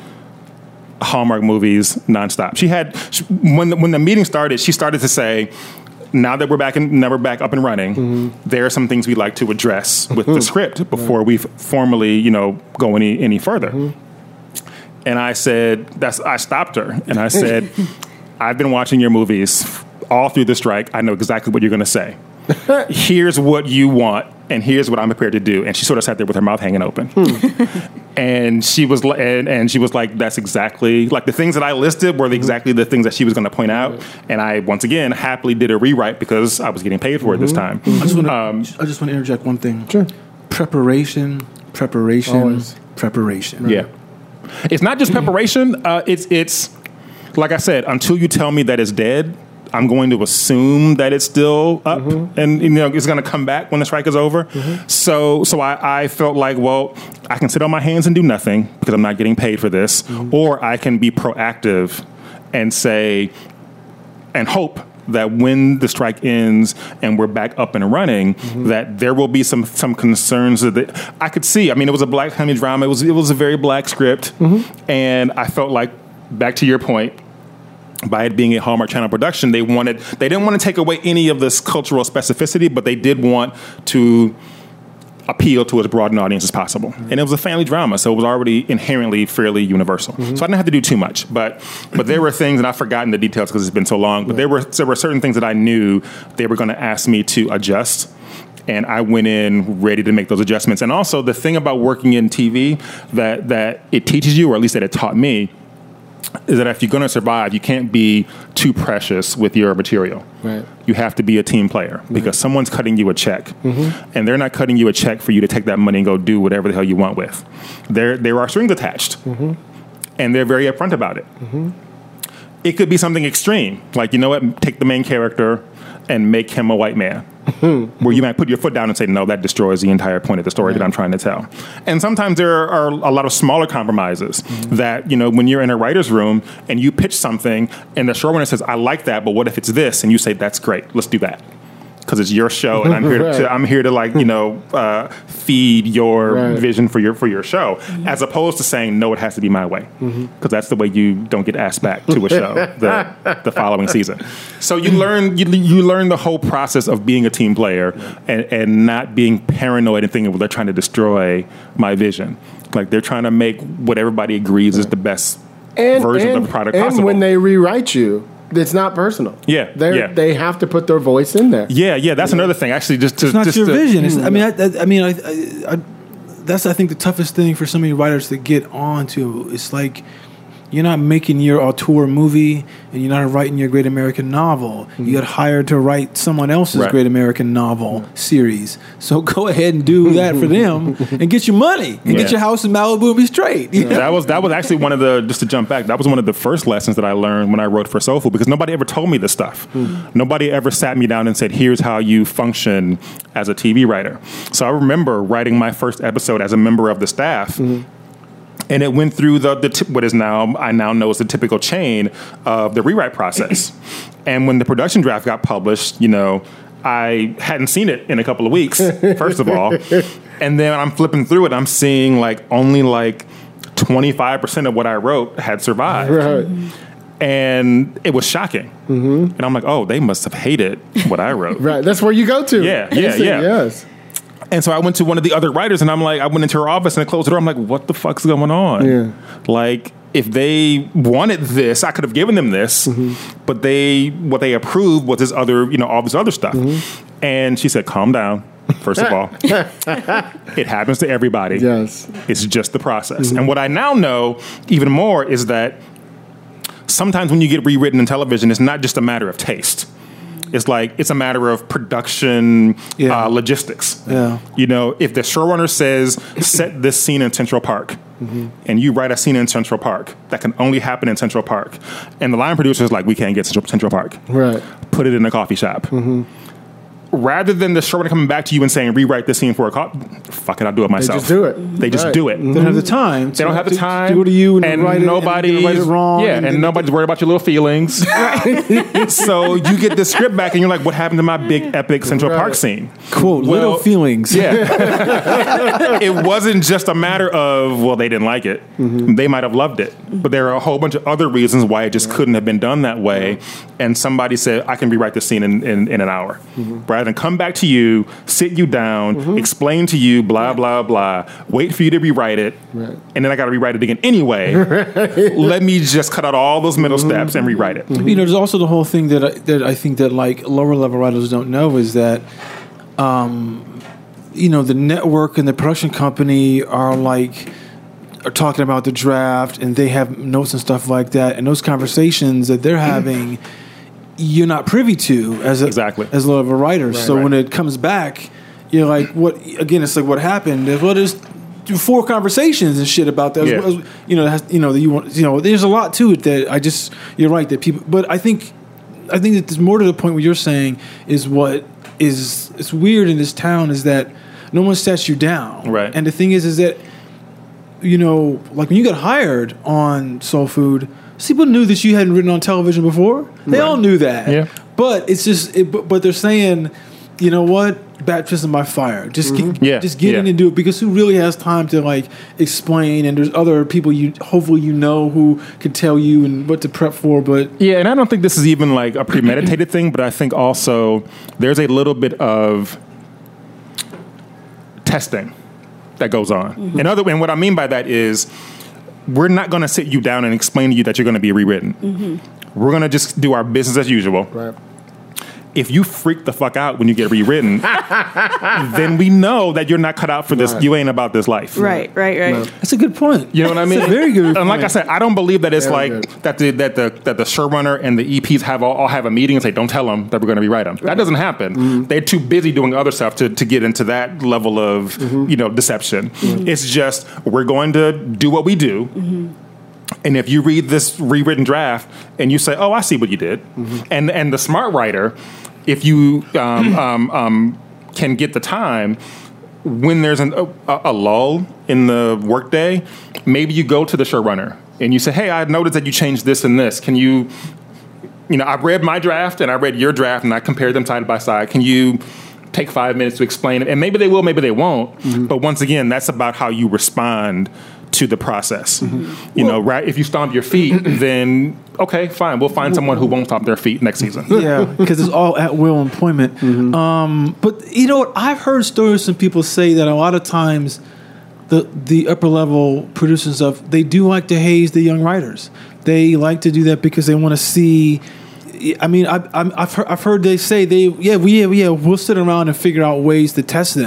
Hallmark movies nonstop. She had, she, when, the, when the meeting started, she started to say, now that we're back in, now we're back up and running, mm-hmm. there are some things we'd like to address with mm-hmm. the script before right. we formally, you know, go any any further. Mm-hmm. And I said, that's. I stopped her and I said, I've been watching your movies all through the strike. I know exactly what you're going to say. Here's what you want, and here's what I'm prepared to do. And she sort of sat there with her mouth hanging open. Hmm. And she was, and, and she was like, "That's exactly like the things that I listed were exactly the things that she was going to point out." And I, once again, happily did a rewrite because I was getting paid for mm-hmm. it this time. Mm-hmm. I just want to, um, I just want to interject one thing. Sure. Preparation, preparation, Always. preparation. Right. Yeah, it's not just preparation. Uh, it's it's like I said. Until you tell me that it's dead, I'm going to assume that it's still up mm-hmm. and, you know, it's going to come back when the strike is over. Mm-hmm. So so I, I felt like, well, I can sit on my hands and do nothing because I'm not getting paid for this, mm-hmm. or I can be proactive and say and hope that when the strike ends and we're back up and running, mm-hmm. that there will be some some concerns that I could see. I mean, it was a black family drama. It was it was a very black script, mm-hmm. and I felt like, back to your point, by it being a Hallmark Channel production, they wanted they didn't want to take away any of this cultural specificity, but they did want to appeal to as broad an audience as possible. Mm-hmm. And it was a family drama, so it was already inherently fairly universal. Mm-hmm. So I didn't have to do too much, but but there were things, and I've forgotten the details because it's been so long, but yeah. there were there were certain things that I knew they were going to ask me to adjust. And I went in ready to make those adjustments. And also the thing about working in T V that that it teaches you, or at least that it taught me, is that if you're going to survive, you can't be too precious with your material. Right. You have to be a team player because right. someone's cutting you a check, mm-hmm. and they're not cutting you a check for you to take that money and go do whatever the hell you want with. There, there are strings attached, mm-hmm. and they're very upfront about it. Mm-hmm. It could be something extreme, like, you know what, take the main character and make him a white man. Mm-hmm. Where you might put your foot down and say, no, that destroys the entire point of the story right. that I'm trying to tell. And sometimes there are a lot of smaller compromises mm-hmm. that, you know, when you're in a writer's room and you pitch something and the showrunner says, I like that, but what if it's this? And you say, that's great, let's do that. Because it's your show, and I'm here right. to I'm here to like you know uh, feed your right. vision for your for your show, mm-hmm. as opposed to saying no, it has to be my way, because mm-hmm. that's the way you don't get asked back to a show the the following season. So you learn you, you learn the whole process of being a team player and, and not being paranoid and thinking, well, they're trying to destroy my vision. Like they're trying to make what everybody agrees right. is the best and, version and, of the product and possible. And when they rewrite you, it's not personal. Yeah, They're, yeah. They have to put their voice in there. Yeah, yeah. That's you another know? thing. Actually, just to it's not just your to, vision. It's, I mean, I, I mean, I, I, that's I think the toughest thing for so many writers to get onto. It's like you're not making your auteur movie and you're not writing your great American novel. Mm-hmm. You got hired to write someone else's right. great American novel mm-hmm. series. So go ahead and do that for them and get your money and yeah. get your house in Malibu and be straight. You know? That was that was actually one of the, just to jump back, that was one of the first lessons that I learned when I wrote for Soul Food, because nobody ever told me this stuff. Mm-hmm. Nobody ever sat me down and said, here's how you function as a T V writer. So I remember writing my first episode as a member of the staff. Mm-hmm. And it went through the, the t- what is now, I now know is the typical chain of the rewrite process. And when the production draft got published, you know, I hadn't seen it in a couple of weeks, first of all. And then I'm flipping through it, I'm seeing like only like twenty-five percent of what I wrote had survived. Right. And it was shocking. Mm-hmm. And I'm like, oh, they must have hated what I wrote. Right, that's where you go to. Yeah, yeah, say, yeah. Yes. And so I went to one of the other writers, and I'm like, I went into her office and I closed the door. I'm like, what the fuck's going on? Yeah. Like, if they wanted this, I could have given them this, mm-hmm. but they, what they approved was this other, you know, all this other stuff. Mm-hmm. And she said, calm down. First of all, it happens to everybody. Yes. It's just the process. Mm-hmm. And what I now know even more is that sometimes when you get rewritten in television, it's not just a matter of taste. It's like, it's a matter of production yeah. uh, logistics. Yeah. You know, if the showrunner says, set this scene in Central Park, mm-hmm. and you write a scene in Central Park, that can only happen in Central Park. And the line producer is like, we can't get Central, Central Park. Right. Put it in a coffee shop. Mm-hmm. Rather than the showrunner coming back to you and saying, rewrite this scene for a cop, fuck it, I'll do it myself. They just do it. They just right. do it. They don't have the time. They don't have the time. To go to you and, and write nobody, it and write it wrong. Yeah, and, and, and nobody's worried about your little feelings. So you get the script back and you're like, what happened to my big epic Central right. Park scene? Quote, well, little feelings. Yeah. It wasn't just a matter of, well, they didn't like it. Mm-hmm. They might have loved it. But there are a whole bunch of other reasons why it just right. couldn't have been done that way. Right. And somebody said, I can rewrite this scene in, in, in an hour. Mm-hmm. Rather than come back to you, sit you down, mm-hmm. explain to you, blah, blah, blah, wait for you to rewrite it, right. and then I got to rewrite it again anyway. Right. Let me just cut out all those middle mm-hmm. steps and rewrite it. Mm-hmm. You know, there's also the whole thing that I, that I think that like lower level writers don't know is that, um, you know, the network and the production company are like, are talking about the draft and they have notes and stuff like that. And those conversations that they're having, you're not privy to as a, exactly. as a, a writer. Right, so right. when it comes back, you're like, what? Again, it's like what happened. Well, there's four conversations and shit about that. Yeah. As, as, you know, has, you know, you want, you know, there's a lot to it that I just. You're right that people, but I think, I think that there's more to the point what you're saying is what is it's weird in this town is that no one sets you down. Right. And the thing is, is that you know, like when you got hired on Soul Food. People knew that you hadn't written on television before. They right. all knew that. Yeah. But it's just, it, but, but they're saying, you know what? Baptism by fire. Just mm-hmm. get, yeah. just get yeah. in and do it because who really has time to like explain? And there's other people you hopefully you know who can tell you and what to prep for. But yeah, and I don't think this is even like a premeditated thing. But I think also there's a little bit of testing that goes on. Mm-hmm. And other, and what I mean by that is, we're not going to sit you down and explain to you that you're going to be rewritten. Mm-hmm. We're going to just do our business as usual. Right. If you freak the fuck out when you get rewritten, then we know that you're not cut out for this. Right. You ain't about this life. Right, right, right. No. That's a good point. You know what I mean? That's a very good and point. like I said, I don't believe that it's very like good. that the that the that the showrunner and the E Ps have all, all have a meeting and say, "Don't tell them that we're going to rewrite them." Right. That doesn't happen. Mm-hmm. They're too busy doing other stuff to, to get into that level of mm-hmm. you know deception. Mm-hmm. It's just we're going to do what we do. Mm-hmm. And if you read this rewritten draft and you say, "Oh, I see what you did," mm-hmm. and and the smart writer, if you um, um, um, can get the time when there's an, a, a lull in the workday, maybe you go to the showrunner and you say, "Hey, I noticed that you changed this and this. Can you, you know, I've read my draft and I read your draft and I compared them side by side. Can you take five minutes to explain it?" And maybe they will, maybe they won't. Mm-hmm. But once again, that's about how you respond to the process. Mm-hmm. You well, know, right? If you stomp your feet, then okay, fine. We'll find someone who won't stomp their feet next season. Yeah, because it's all at will employment. Mm-hmm. Um, but you know what? I've heard stories from people say that a lot of times the the upper level producers of they do like to haze the young writers. They like to do that because they want to see. I mean, I, I'm, I've heard, I've heard they say they yeah we yeah, yeah we'll sit around and figure out ways to test them.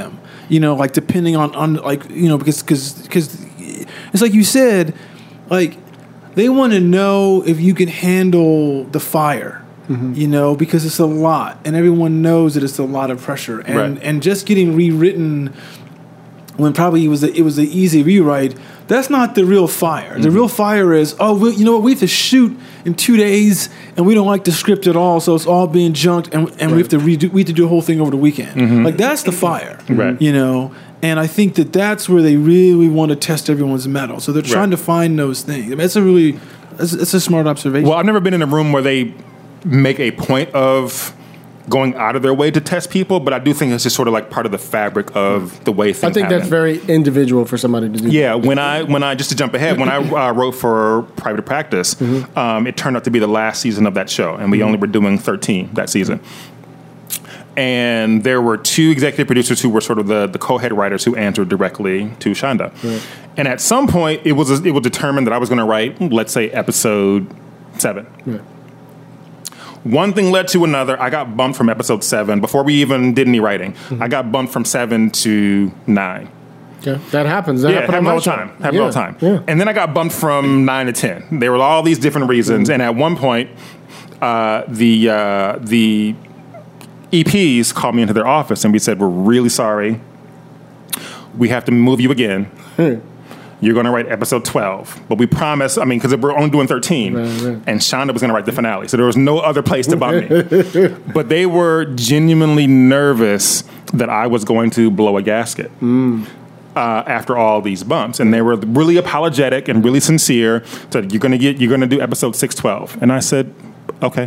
You know, like depending on, on like, you know, because because because it's like you said, like they want to know if you can handle the fire, mm-hmm. you know, because it's a lot, and everyone knows that it's a lot of pressure, and right. and just getting rewritten when probably it was a, it was an easy rewrite. That's not the real fire. Mm-hmm. The real fire is, oh, we, you know what? We have to shoot in two days, and we don't like the script at all, so it's all being junked, and, and right. we have to redo. We have to do the whole thing over the weekend. Mm-hmm. Like that's the fire, right? You know, and I think that that's where they really want to test everyone's mettle. So they're trying right. to find those things. I mean, it's a really, it's, it's a smart observation. Well, I've never been in a room where they make a point of going out of their way to test people, but I do think it's just sort of like part of the fabric of the way things I think happen. that's very individual for somebody to do. Yeah, when I when I just to jump ahead, when I uh, wrote for Private Practice, mm-hmm. um, it turned out to be the last season of that show, and we mm-hmm. only were doing thirteen that season. And there were two executive producers who were sort of the, the co-head writers who answered directly to Shonda. Right. And at some point, it was it was determined that I was going to write, let's say, episode seven. Right. One thing led to another. I got bumped from episode seven before we even did any writing. Mm-hmm. I got bumped from seven to nine. Yeah, that happens. That yeah, happens happens all the time. Happens yeah. all the time. Yeah. And then I got bumped from nine to ten. There were all these different reasons. Mm-hmm. And at one point, uh, the uh, the E Ps called me into their office and we said, "We're really sorry. We have to move you again." You're going to write episode twelve. But we promise, I mean, because we're only doing thirteen. Right, right. And Shonda was going to write the finale. So there was no other place to bump me. But they were genuinely nervous that I was going to blow a gasket mm. uh, after all these bumps. And they were really apologetic and really sincere. Said, you're going to get, you're going to do episode six twelve. And I said, okay.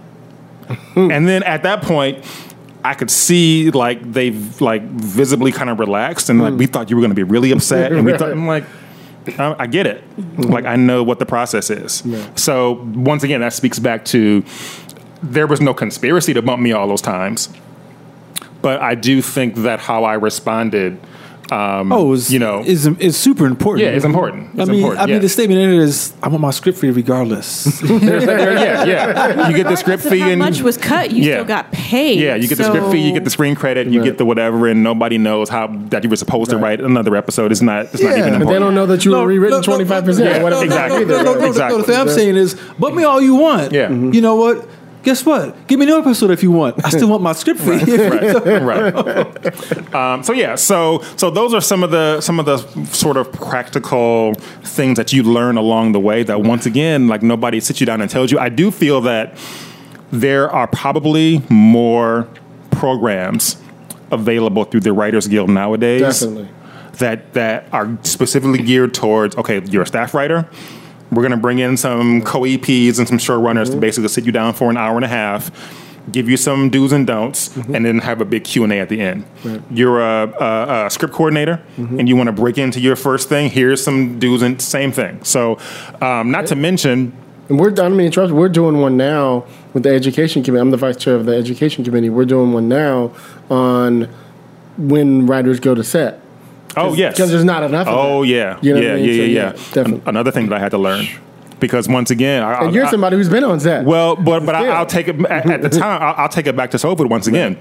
And then at that point, I could see like they've like visibly kind of relaxed and like we thought you were going to be really upset. And we thought, I'm like, I, I get it. Like, I know what the process is. Yeah. So, once again, that speaks back to there was no conspiracy to bump me all those times. But I do think that how I responded, um, oh, is, you know, is is super important. Yeah, it's important. It's I mean, important. I mean, yeah. the statement in it is, "I want my script fee regardless." yeah, yeah. You get the script fee, how and much was cut, you yeah. still got paid. Yeah, you get so. the script fee, you get the screen credit, you right. get the whatever, and nobody knows how that you were supposed right. to write another episode. It's not. It's yeah, not even important. But they don't know that you no, were rewritten twenty five percent. Yeah, exactly. No, no, no, no, exactly. no, the thing I'm saying is, bump me all you want. Yeah. Mm-hmm. You know what? Guess what? Give me another episode if you want. I still want my script fee. right, right. Um, so yeah, so so those are some of the some of the sort of practical things that you learn along the way. That once again, like nobody sits you down and tells you. I do feel that there are probably more programs available through the Writers Guild nowadays. Definitely. That that are specifically geared towards. Okay, you're a staff writer. We're going to bring in some co-E Ps and some showrunners mm-hmm. to basically sit you down for an hour and a half, give you some do's and don'ts, mm-hmm. and then have a big Q and A at the end. Right. You're a, a, a script coordinator, mm-hmm. and you want to break into your first thing. Here's some do's and same thing. So, um, not to mention... And we're, I don't mean, trust, we're doing one now with the education committee. I'm the vice chair of the education committee. We're doing one now on when writers go to set. Oh, yes. Because there's not enough of Oh, that. yeah. You know yeah, what I mean? yeah, So, yeah, yeah, yeah. definitely. An- another thing that I had to learn. Because once again... I, and you're I, somebody who's been on set. Well, but but I, I'll take it... At, at the time, I'll, I'll take it back to Soulfood once again.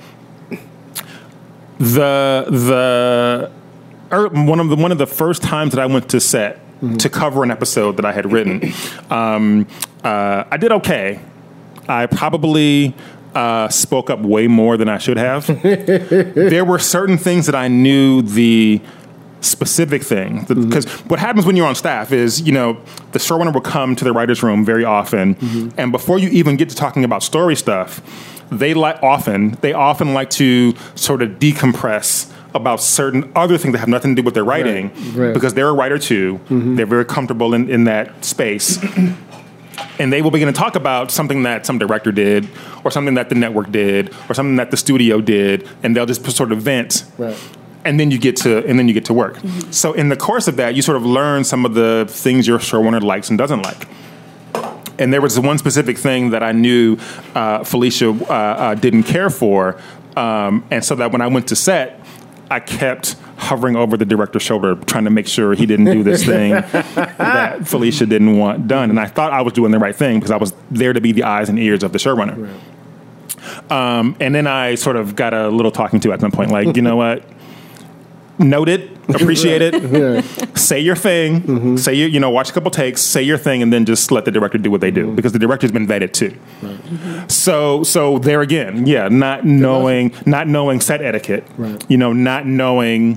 The... the er, one of the one of the first times that I went to set mm-hmm. to cover an episode that I had written, um, uh, I did okay. I probably... Uh, spoke up way more than I should have. There were certain things that I knew the specific thing. Because mm-hmm. what happens when you're on staff is, you know, the showrunner will come to the writer's room very often, mm-hmm. and before you even get to talking about story stuff, they like often, they often like to sort of decompress about certain other things that have nothing to do with their writing, right. Right. because they're a writer too. Mm-hmm. They're very comfortable in, in that space. And they will begin to talk about something that some director did, or something that the network did, or something that the studio did, and they'll just sort of vent. Right. And then you get to and then you get to work. Mm-hmm. So in the course of that, you sort of learn some of the things your showrunner likes and doesn't like. And there was one specific thing that I knew uh, Felicia uh, uh, didn't care for, um, and so that when I went to set, I kept hovering over the director's shoulder, trying to make sure he didn't do this thing that Felicia didn't want done. And I thought I was doing the right thing because I was there to be the eyes and ears of the showrunner. Right. Um, and then I sort of got a little talking to at some point, like, you know what? note it, appreciate it, Yeah. say your thing, Mm-hmm. say your, you know, watch a couple takes, say your thing, and then just let the director do what they do, Mm-hmm. because the director's been vetted too. So, so there again, yeah, not knowing, not knowing set etiquette, Right. you know, not knowing.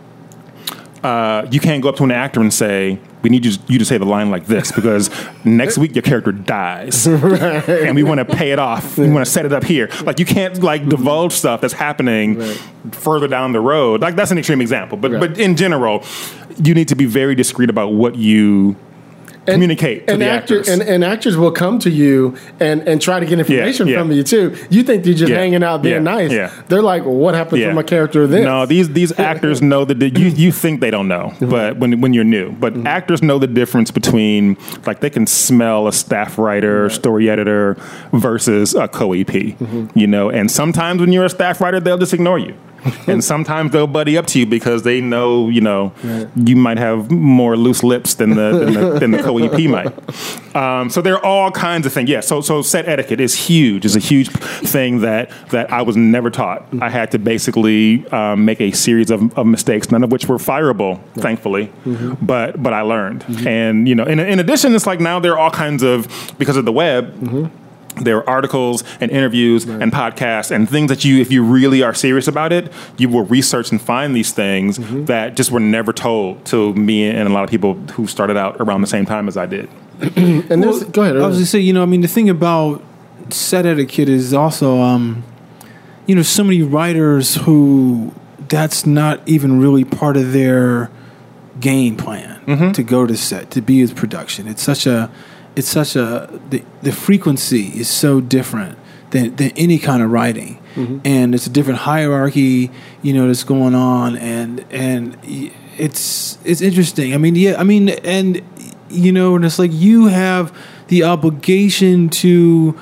Uh, you can't go up to an actor and say, "We need you, you to say the line like this because next week your character dies, and we want to pay it off. We want to set it up here." Like you can't like divulge stuff that's happening Right. further down the road. Like that's an extreme example, but Right. but in general, you need to be very discreet about what you communicate to and the actor- actors. And, and actors will come to you and, and try to get information yeah. from you too. You think they're just Yeah, hanging out being yeah, nice. yeah. They're like, well, what happened Yeah. to my character then? No, these these actors know that the, you you think they don't know, but when when you're new, but Mm-hmm. actors know the difference between like they can smell a staff writer, story editor versus a co-E P, Mm-hmm. you know. And sometimes when you're a staff writer, they'll just ignore you. And sometimes they'll buddy up to you because they know, you know, Right. you might have more loose lips than the than the, than the co-E P might. Um, so there are all kinds of things. Yeah. So so set etiquette is huge. It's a huge thing that that I was never taught. I had to basically um, make a series of, of mistakes, none of which were fireable, thankfully. But but I learned. And you know, in in addition, it's like now there are all kinds of because of the web. There are articles and interviews and podcasts and things that you, if you really are serious about it, you will research and find these things that just were never told to me and a lot of people who started out around the same time as I did. And there's, go ahead. I was going to say, you know, I mean, the thing about set etiquette is also, um, you know, so many writers who that's not even really part of their game plan to go to set, to be with production. It's such a, it's such a, the, the frequency is so different than, than any kind of writing. And it's a different hierarchy, you know, that's going on. And, and it's, it's interesting. I mean, yeah, I mean, and, you know, and it's like you have the obligation to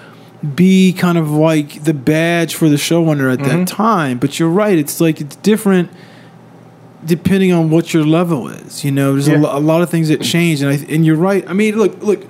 be kind of like the badge for the showrunner at that time. But you're right. It's like, it's different depending on what your level is. You know, there's Yeah. a, lo- a lot of things that change. And I, and you're right. I mean, look, look,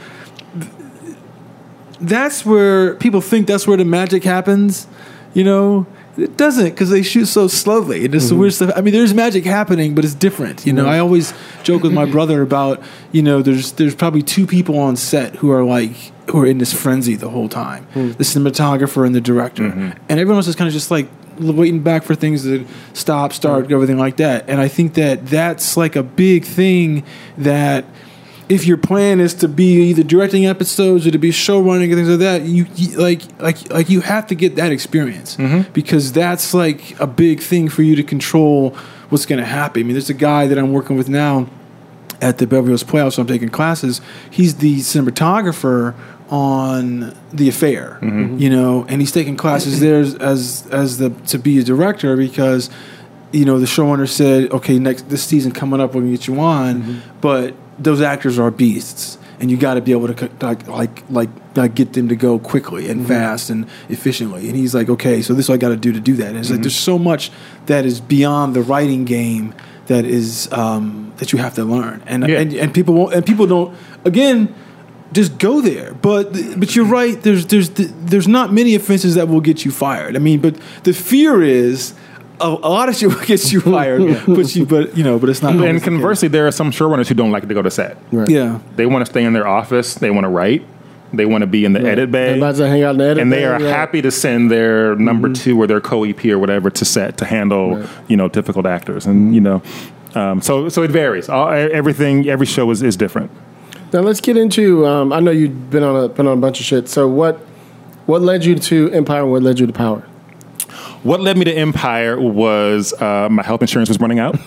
that's where people think that's where the magic happens. You know, it doesn't because they shoot so slowly. And it's the weird stuff. I mean, there's magic happening, but it's different. You know, I always joke with my brother about, you know, there's there's probably two people on set who are like who are in this frenzy the whole time: the cinematographer and the director, and everyone else is kind of just like waiting back for things to stop, start, everything like that. And I think that that's like a big thing that. If your plan is to be either directing episodes or to be showrunning and things like that, you, you like like like you have to get that experience because that's like a big thing for you to control what's going to happen. I mean, there's a guy that I'm working with now at the Beverly Hills Playhouse. So I'm taking classes. He's the cinematographer on The Affair, you know, and he's taking classes there as as, as the to be a director because. You know, the showrunner said, "Okay, next this season coming up, we're gonna get you on," but those actors are beasts, and you got to be able to co- like like like like get them to go quickly and fast and efficiently. And he's like, "Okay, so this is what I got to do to do that." And it's like there's so much that is beyond the writing game that is um, that you have to learn, and Yeah. and and people won't, and people don't again. Just go there, but but you're right. There's there's there's not many offenses that will get you fired. I mean, but the fear is. A, a lot of shit gets you fired, but you, but you know, but it's not. always And the conversely, there are some showrunners who don't like to go to set. Right. case. yeah, They want to stay in their office. They want to write. They want to be in the edit bay. Everybody's to hang out in the edit and they bay, are right. happy to send their number two or their co-E P or whatever to set to handle, Right. you know, difficult actors. And, you know, um, so so it varies. All, everything, every show is, is different. Now let's get into. Um, I know you've been on a been on a bunch of shit. So what what led you to Empire and what led you to Power? What led me to Empire was uh, my health insurance was running out,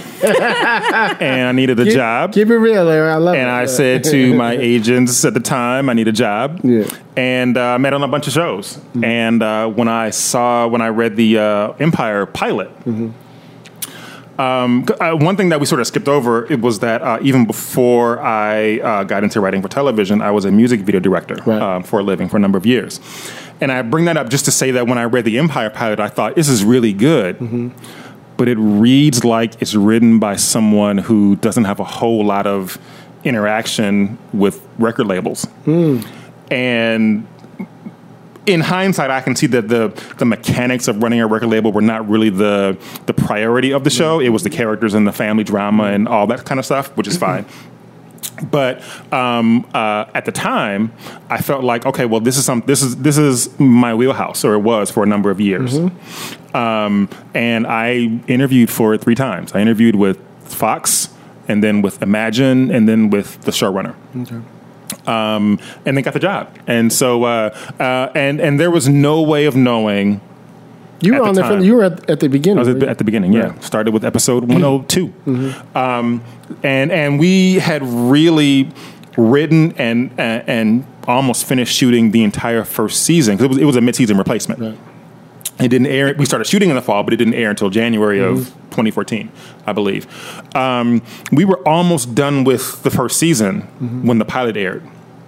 and I needed a Keep- job. Keep it real, Larry. I love it. And I said to my agents at the time, I need a job. Yeah. And uh, I met on a bunch of shows. Mm-hmm. And uh, when I saw, when I read the uh, Empire pilot, Mm-hmm. um, uh, one thing that we sort of skipped over, it was that uh, even before I uh, got into writing for television, I was a music video director Right. um, for a living for a number of years. And I bring that up just to say that when I read the Empire pilot, I thought, this is really good. Mm-hmm. But it reads like it's written by someone who doesn't have a whole lot of interaction with record labels. And in hindsight, I can see that the the mechanics of running a record label were not really the the priority of the show. It was the characters and the family drama and all that kind of stuff, which is fine. But um, uh, at the time, I felt like, okay, well, this is some this is this is my wheelhouse, or it was for a number of years. Mm-hmm. Um, and I interviewed for it three times. I interviewed with Fox, and then with Imagine, and then with the showrunner. Okay. Um, and then got the job. And so, uh, uh, and and there was no way of knowing. You were on there. From, you were at, at the beginning. I was at the, at the beginning. Yeah, right. Started with episode one oh two, mm-hmm. um, and and we had really written and uh, and almost finished shooting the entire first season, because it was it was a mid-season replacement. Right. It didn't air. We started shooting in the fall, but it didn't air until January mm-hmm. of twenty fourteen, I believe. Um, we were almost done with the first season mm-hmm. when the pilot aired.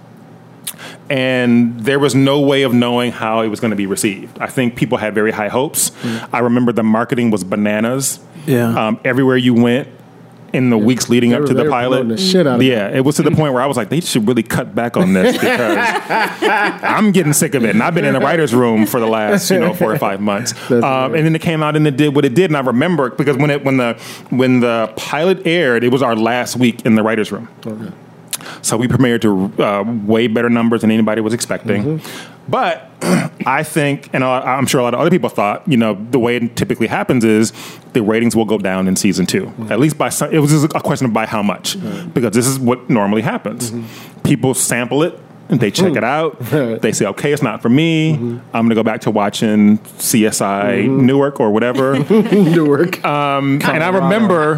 And there was no way of knowing how it was going to be received. I think people had very high hopes. Mm-hmm. I remember the marketing was bananas. Yeah. Um, everywhere you went in the yeah. weeks leading they up were, to the pilot. The shit out of yeah, it. it was to the point where I was like, they should really cut back on this, because I'm getting sick of it. And I've been in the writer's room for the last, you know, four or five months. Um, and then it came out and it did what it did. And I remember, because when it when the when the pilot aired, it was our last week in the writer's room. Okay. So we premiered to uh, way better numbers than anybody was expecting. Mm-hmm. But I think, and I'm sure a lot of other people thought, you know, the way it typically happens is the ratings will go down in season two. Mm-hmm. At least by some, it was just a question of by how much, mm-hmm. because this is what normally happens. Mm-hmm. People sample it. They check mm. it out. Right. They say, okay, it's not for me. Mm-hmm. I'm going to go back to watching C S I mm-hmm. Newark or whatever. Newark. Um, and I remember,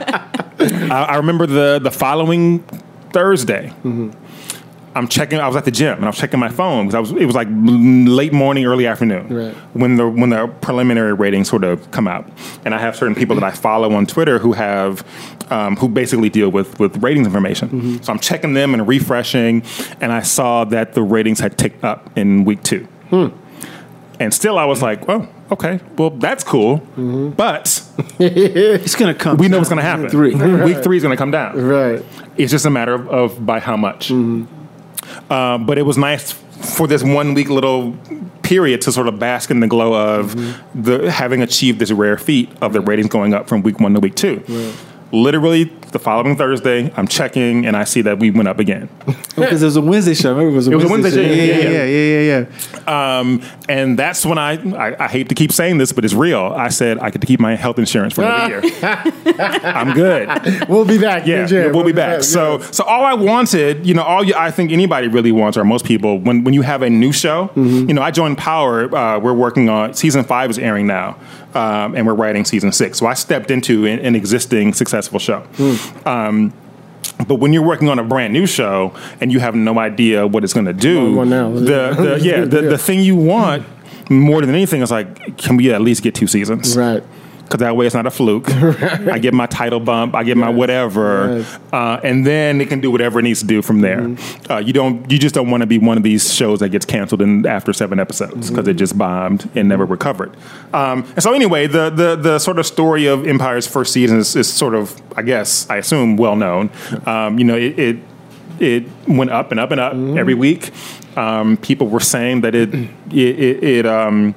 I, I remember the, the following Thursday, mm-hmm. I'm checking. I was at the gym and I was checking my phone because I was. It was like late morning, early afternoon right. when the when the preliminary ratings sort of come out. And I have certain people that I follow on Twitter who have um, who basically deal with with ratings information. Mm-hmm. So I'm checking them and refreshing, and I saw that the ratings had ticked up in week two. Hmm. And still, I was like, "Oh, okay. Well, that's cool." Mm-hmm. But it's going to come. We know what's going to happen. Three. Right. Week three is going to come down. Right. It's just a matter of, of by how much. Mm-hmm. Uh, but it was nice for this one week little period to sort of bask in the glow of mm-hmm. the having achieved this rare feat of the ratings going up from week one to week two. Right. Literally, the following Thursday, I'm checking and I see that we went up again. Because it was a Wednesday show. I remember it was a, it was Wednesday, a Wednesday show. show. Yeah, yeah, yeah, yeah, yeah. yeah. Um, and that's when I, I, I hate to keep saying this, but it's real. I said I get to keep my health insurance for another year. I'm good. We'll be back. Yeah, we'll, we'll be back. back. So, yeah. so all I wanted, you know, all you, I think anybody really wants, or most people, when when you have a new show, mm-hmm. you know, I joined Power. Uh, we're working on season five is airing now. Um, and we're writing season six. So I stepped into an, an existing successful show. Mm. Um, but when you're working on a brand new show and you have no idea what it's going to do, now. the, the yeah, the, the thing you want more than anything is like, can we at least get two seasons? Right. Because that way it's not a fluke. Right. I get my title bump, I get my whatever, right. uh, and then it can do whatever it needs to do from there. Mm-hmm. Uh, you don't, you just don't want to be one of these shows that gets canceled in after seven episodes because mm-hmm. it just bombed and never recovered. Um, and so anyway, the, the the sort of story of Empire's first season is, is sort of, I guess, I assume, well known. Um, you know, it, it it went up and up and up mm-hmm. every week. Um, people were saying that it it, it, it um,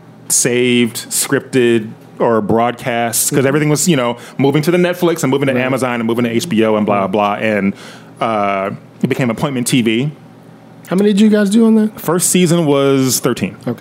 saved scripted or broadcasts, because everything was, you know, moving to the Netflix and moving to right. Amazon and moving to H B O and blah, blah, blah. And uh, it became appointment T V. How many did you guys do on that? First season was thirteen. Okay.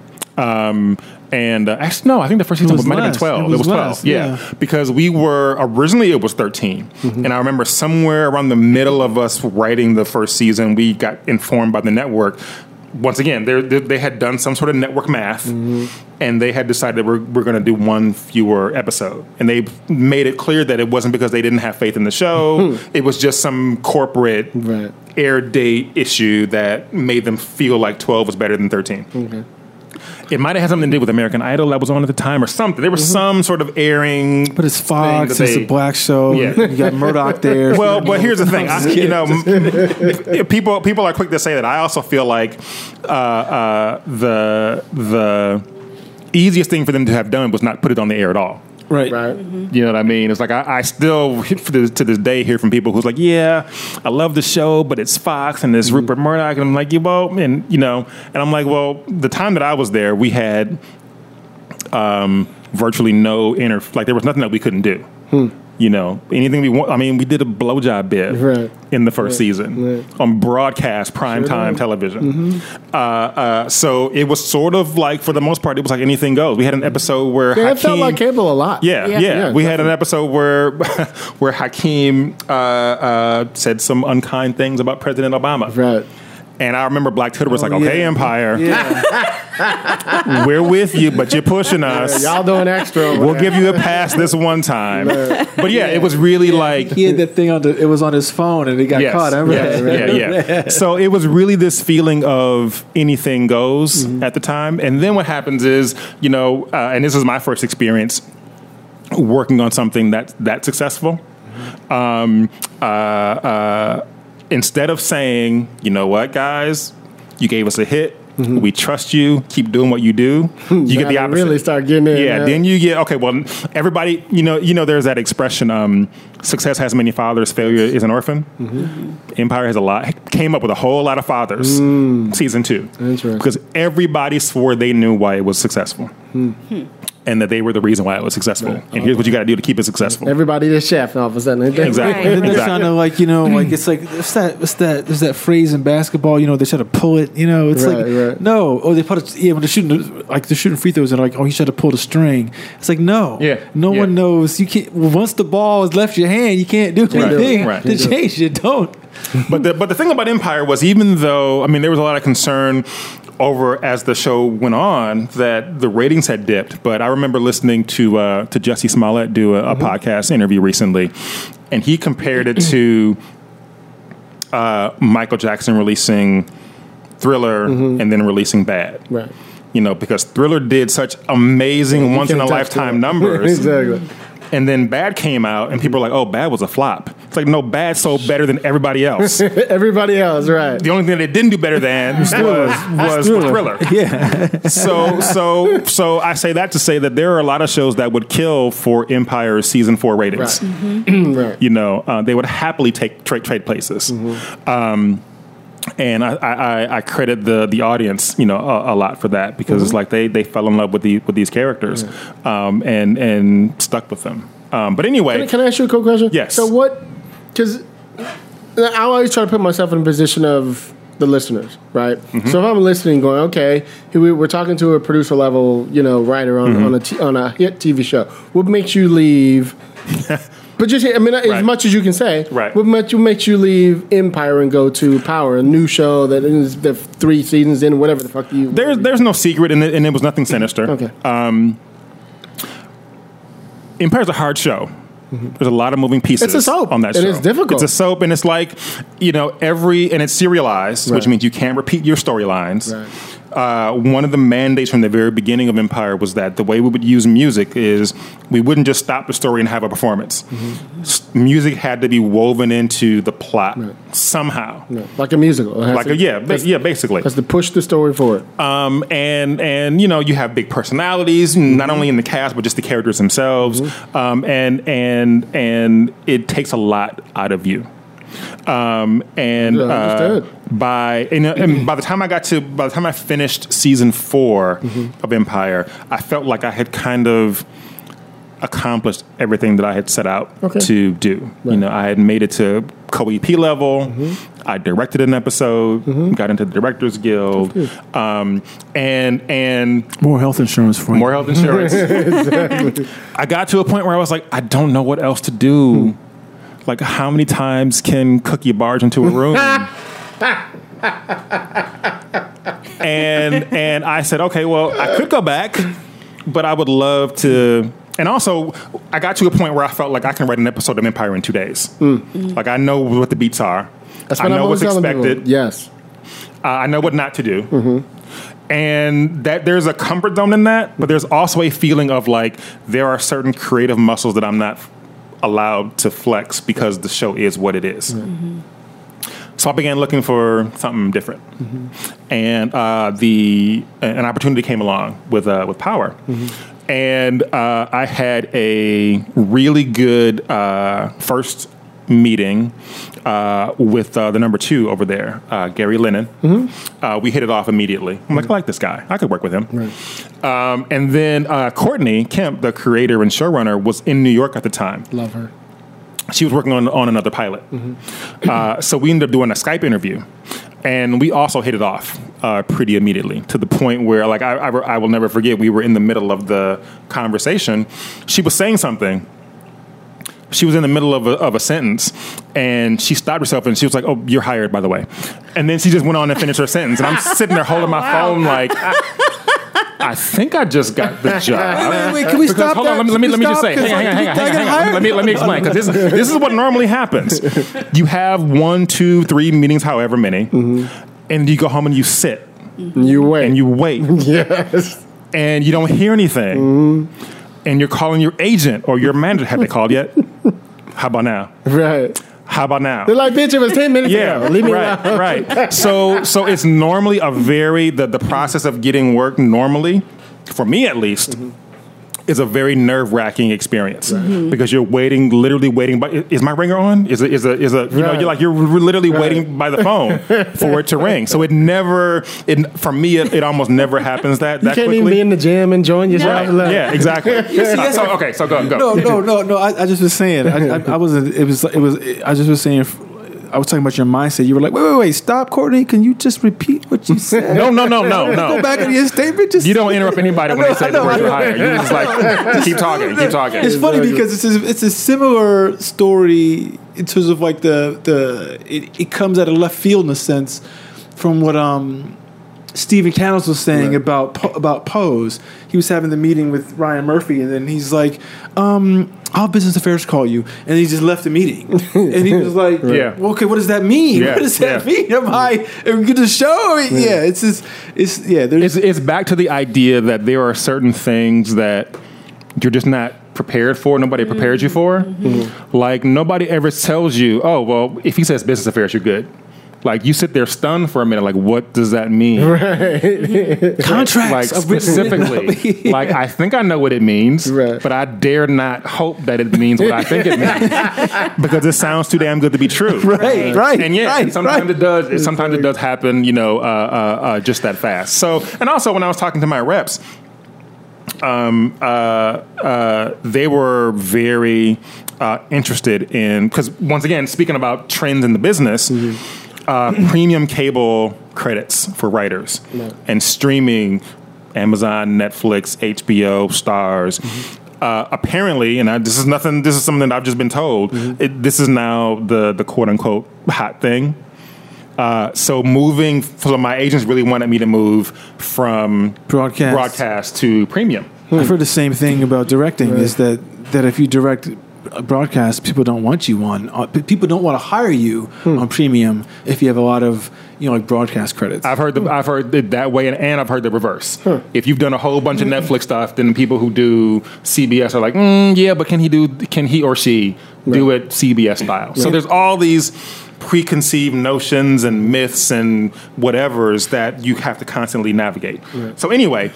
Um, and uh, actually, no, I think the first season was might have been twelve. It was, it was twelve, less, yeah. yeah. Because we were, originally it was thirteen. Mm-hmm. And I remember somewhere around the middle of us writing the first season, we got informed by the network. Once again, they they had done some sort of network math, mm-hmm. and they had decided we're we're going to do one fewer episode, and they made it clear that it wasn't because they didn't have faith in the show. Mm-hmm. It was just some corporate right. air date issue that made them feel like twelve was better than thirteen. Okay. It might have had something to do with American Idol that was on at the time or something. There was mm-hmm. some sort of airing. But it's Fox, they, it's a black show. Yeah. You got Murdoch there. Well, but here's the thing. I, you know, people people are quick to say that. I also feel like uh, uh, the the easiest thing for them to have done was not put it on the air at all. Right. Right. You know what I mean? It's like I, I still to this, to this day hear from people who's like, yeah, I love the show, but it's Fox and it's Rupert Murdoch, and I'm like, yeah, well, and you know, and I'm like, well, the time that I was there, we had um, virtually no inter, like there was nothing that we couldn't do. Hmm. You know, anything we want. I mean, we did a blowjob bit right. in the first right. season right. on broadcast primetime time television. Mm-hmm. Uh, uh, so it was sort of like, for the most part, it was like anything goes. We had an episode where yeah, Hakeem, it felt like cable a lot. Yeah, yeah. Yeah. yeah. Yeah, we had an episode where where Hakeem uh, uh, said some unkind things about President Obama. Right. And I remember Black Twitter was Oh, like, okay, yeah. Empire, Yeah. we're with you, but you're pushing us. Yeah, y'all doing extra. over We'll there. give you a pass this one time. But yeah, it was really like... He had that thing on the, it was on his phone and he got Yes, caught. I remember yes, that. yeah, yeah. So it was really this feeling of anything goes mm-hmm. at the time. And then what happens is, you know, uh, and this is my first experience working on something that that's successful. Um, uh, uh, instead of saying, you know what, guys, you gave us a hit. Mm-hmm. We trust you. Keep doing what you do. You get the opposite. Really start getting in. Yeah, man. then you get okay. Well, everybody, you know, you know, there's that expression: um, "Success has many fathers, failure is an orphan." Mm-hmm. Empire has a lot. Came up with a whole lot of fathers. Mm. Season two, Interesting. because everybody swore they knew why it was successful. Mm. And that they were the reason why it was successful. Right. And here's what you got to do to keep it successful. Everybody the chef all of a sudden. Exactly. And then they're exactly. trying to, like, you know, like it's like it's that it's that there's that phrase in basketball, you know, they try to pull it, you know, it's Right, like right. no, or they put it, yeah, when they're shooting like they're shooting free throws and like, oh, he should have pulled a string. It's like no, Yeah, no yeah. one knows. You can't. Once the ball has left your hand, you can't do do it. anything Right. to change it. Don't. But the but the thing about Empire was, even though I mean there was a lot of concern over as the show went on that the ratings had dipped, but I remember listening to uh, to Jussie Smollett do a, a mm-hmm. podcast interview recently, and he compared it to uh, Michael Jackson releasing Thriller mm-hmm. and then releasing Bad. Right. You know, because Thriller did such amazing You once in a can't touch lifetime that. numbers. Exactly. And then Bad came out, and people were like, "Oh, Bad was a flop." It's like, no, Bad sold better than everybody else. Everybody else, right? The only thing that it didn't do better than was was Thriller. Yeah. So so so I say that to say that there are a lot of shows that would kill for Empire's season four ratings. Right. Mm-hmm. Right. You know, uh, they would happily take trade trade places. Mm-hmm. Um, and I, I, I credit the the audience, you know, a, a lot for that, because mm-hmm. it's like they, they fell in love with the with these characters, yeah. um, and and stuck with them. Um, but anyway, Can, can I ask you a quick question? Yes. So what? Because I always try to put myself in a position of the listeners, right? Mm-hmm. So if I'm listening, going, okay, we- we're talking to a producer level, you know, writer on Mm-hmm. on a t- on a hit T V show. What makes you leave? But just, I mean, as Right. much as you can say, Right. what makes you, makes you leave Empire and go to Power, a new show that is the three seasons in, whatever the fuck you. there's there's no secret, and it, and it was nothing sinister. Okay. Um, Empire's a hard show. There's a lot of moving pieces. It's a soap, on that and show. it's difficult. It's a soap, and it's like, you know, every and it's serialized, which Right. means you can't repeat your storylines. Right. Uh, one of the mandates from the very beginning of Empire was that the way we would use music is we wouldn't just stop the story and have a performance. Mm-hmm. S- Music had to be woven into the plot Right. somehow. No, like a musical. It has Like to- a, yeah, ba- yeah, basically. has to push the story forward. Um, and and you know you have big personalities, not only in the cast but just the characters themselves. Mm-hmm. Um, and and and it takes a lot out of you. Um, and Yeah, uh, understood. by and, uh, and by the time I got to by the time I finished season four Mm-hmm. of Empire, I felt like I had kind of accomplished everything that I had set out Okay. to do. You know, I had made it to co-E P level. Mm-hmm. I directed an episode, got into the Directors Guild, um, and and More health insurance for more you. health insurance. I got to a point where I was like, I don't know what else to do. Like, how many times can Cookie barge into a room? and and I said, okay, well, I could go back, but I would love to. And also, I got to a point where I felt like I can write an episode of Empire in two days. Like, I know what the beats are. That's I what I'm know always what's telling people. expected. Yes. Uh, I know what not to do. And that there's a comfort zone in that, but there's also a feeling of like there are certain creative muscles that I'm not allowed to flex because the show is what it is. So I began looking for something different, and uh, the an opportunity came along with uh, with Power, And uh, I had a really good uh, first meeting uh, with uh, the number two over there, uh, Gary Lennon. Mm-hmm. Uh, we hit it off immediately. I'm like, I like this guy. I could work with him. Right. Um, and then uh, Courtney Kemp, the creator and showrunner, was in New York at the time. Love her. She was working on, on another pilot. Mm-hmm. Uh, so we ended up doing a Skype interview. And we also hit it off uh, pretty immediately, to the point where, like, I, I, I will never forget, we were in the middle of the conversation. She was saying something. She was in the middle of a, of a sentence, and she stopped herself, and she was like, "Oh, you're hired, by the way." And then she just went on and finished her sentence. And I'm sitting there holding my wow. phone like, I think I just got the job. Wait, wait, wait, can we because, stop hold that? on, let me, let me, let me just say, hang on, hang on, hang on, hang on, hang on. Let me, let me explain, because this, this is what normally happens. You have one, two, three meetings, however many, mm-hmm. and you go home and you sit. You wait. And you wait. Yes. And you don't hear anything. Mm-hmm. And you're calling your agent or your manager. Have they called yet? How about now? Right. How about now? They're like, bitch, it was ten minutes yeah, ago. Leave me right, alone. right. So, so it's normally a very, the, the process of getting work normally, for me at least, mm-hmm. is a very nerve-wracking experience. Right. Mm-hmm. Because you're waiting, literally waiting. By, is my ringer on? Is it, is a, is a, you right. know, you're like, you're literally right. waiting by the phone for it to ring. So it never, it, for me, it, it almost never happens that, you that can't quickly. even be in the gym enjoying yourself. No. Right. Yeah, exactly. yes, yes. So, okay, so go, go. No, no, no, no. I, I just was saying, I, I, I wasn't, it was, it was, I just was saying, I was talking about your mindset. You were like, wait, wait, wait, stop, Courtney. Can you just repeat what you said? no, no, no, no, no. Go back in your statement. Just you don't interrupt anybody when know, they say the word you're hired. You just like, keep talking, keep talking. It's funny because it's a, it's a similar story in terms of like the, the it, it comes out of left field in a sense from what um, Stephen Cannels was saying right. about about Pose. He was having the meeting with Ryan Murphy, and then he's like, um, "I'll have business affairs call you," and he just left the meeting. And he was like, "Yeah, well, okay, what does that mean? Yeah. What does that yeah. mean? Am I am I to show?" Yeah. yeah, it's just, it's yeah. It's it's back to the idea that there are certain things that you're just not prepared for. Nobody mm-hmm. prepared you for. Mm-hmm. Like nobody ever tells you, "Oh, well, if he says business affairs, you're good." Like you sit there stunned for a minute. Like, what does that mean? Right. Contracts, like specifically. Like I think I know what it means, right. but I dare not hope that it means what I think it means because it sounds too damn good to be true. Right, right. And yeah, right, sometimes right. it does. It, sometimes it does happen. You know, uh, uh, uh, just that fast. So, and also when I was talking to my reps. Um, uh, uh, they were very uh, interested in, because once again, speaking about trends in the business, mm-hmm. uh, premium cable credits for writers right. and streaming, Amazon, Netflix, H B O, Stars. Mm-hmm. Uh, apparently, and I, this is nothing. This is something that I've just been told. Mm-hmm. It, this is now the the quote unquote hot thing. Uh, so moving, so my agents really wanted me to move from broadcast, broadcast to premium. I've heard the same thing about directing. Right. Is that that if you direct a broadcast, people don't want you on. Uh, people don't want to hire you hmm. on premium if you have a lot of you know like broadcast credits. I've heard the, I've heard it that way, and, and I've heard the reverse. Huh. If you've done a whole bunch of Netflix stuff, then the people who do C B S are like, mm, yeah, but can he do? Can he or she right. do it C B S style? Right. So there's all these preconceived notions and myths and whatevers that you have to constantly navigate. Right. So anyway,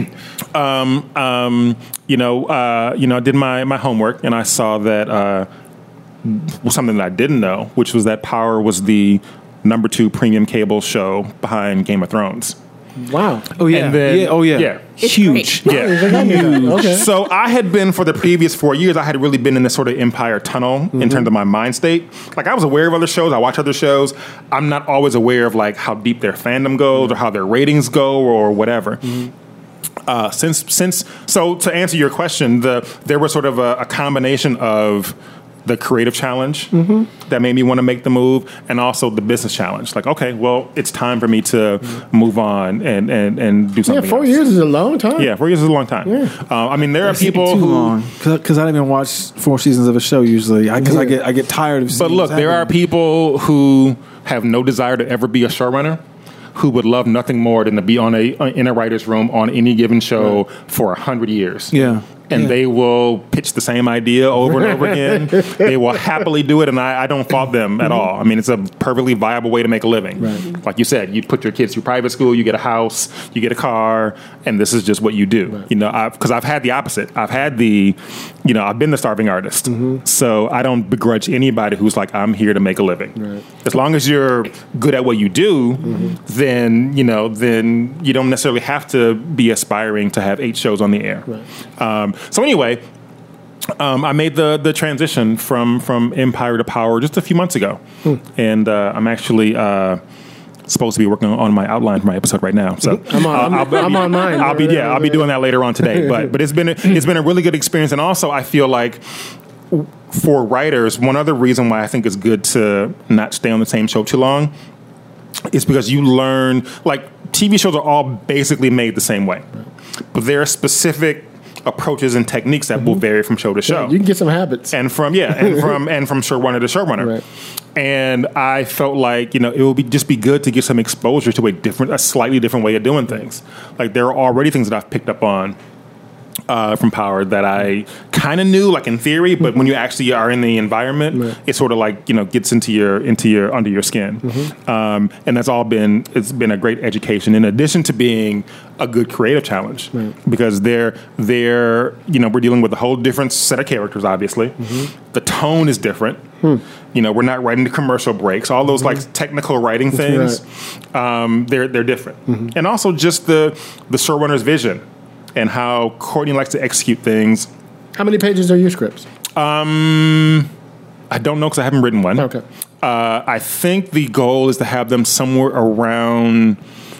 um, um, you know, uh, you know, I did my, my homework and I saw that uh, something that I didn't know, which was that Power was the number two premium cable show behind Game of Thrones. Wow. Oh yeah. And then, yeah. Oh yeah. Yeah. It's huge. Great. Yeah. Huge. Okay. So I had been for the previous four years. I had really been in this sort of Empire tunnel mm-hmm. in terms of my mind state. Like I was aware of other shows. I watch other shows. I'm not always aware of like how deep their fandom goes mm-hmm. or how their ratings go or whatever. Mm-hmm. Uh, since since so to answer your question, the there was sort of a, a combination of the creative challenge mm-hmm. that made me want to make the move, and also the business challenge. Like, okay, well, it's time for me to mm-hmm. move on and, and, and do something. Yeah, four else. years is a long time. Yeah, four years is a long time. Yeah. Uh, I mean, there That's are people too who long because I don't even watch four seasons of a show usually because I, I get I get tired of. But look, there are people who have no desire to ever be a showrunner, who would love nothing more than to be on a in a writer's room on any given show right. for a hundred years. Yeah. and Yeah. they will pitch the same idea over and over again. They will happily do it, and I, I don't fault them at all. I mean, it's a perfectly viable way to make a living. Right. Like you said, you put your kids through private school, you get a house, you get a car, and this is just what you do. Right. You know, because I've, I've had the opposite. I've had the, you know, I've been the starving artist. Mm-hmm. So I don't begrudge anybody who's like, I'm here to make a living. Right. As long as you're good at what you do, Mm-hmm. then you know, then you don't necessarily have to be aspiring to have eight shows on the air. Right. Um, so anyway, um, I made the the transition from from Empire to Power just a few months ago, Hmm. and uh, I'm actually. Uh, Supposed to be working on my outline for my episode right now, so I'm on- I'll, I'm- I'm on mine. I'll be yeah, I'll be doing that later on today. But but it's been a, it's been a really good experience, and also I feel like for writers, one other reason why I think it's good to not stay on the same show too long is because you learn, like, T V shows are all basically made the same way, but there are specific approaches and techniques that will vary from show to show. You can get some habits. and from yeah, and from and from showrunner to showrunner. Right. And I felt like, you know, it would be just be good to get some exposure to a different, a slightly different way of doing things. Like, there are already things that I've picked up on uh, from Power that I kind of knew, like, in theory, but when you actually are in the environment, Right. it sort of like, you know, gets into your into your under your skin. Um, and that's all been it's been a great education, in addition to being a good creative challenge, Right. because they're they're you know, we're dealing with a whole different set of characters. Obviously, the tone is different. You know, we're not writing the commercial breaks, all those like technical writing things. Um, they're they're different, and also just the the showrunner's vision and how Courtney likes to execute things. How many pages are your scripts? Um, I don't know because I haven't written one. Okay. Uh, I think the goal is to have them somewhere around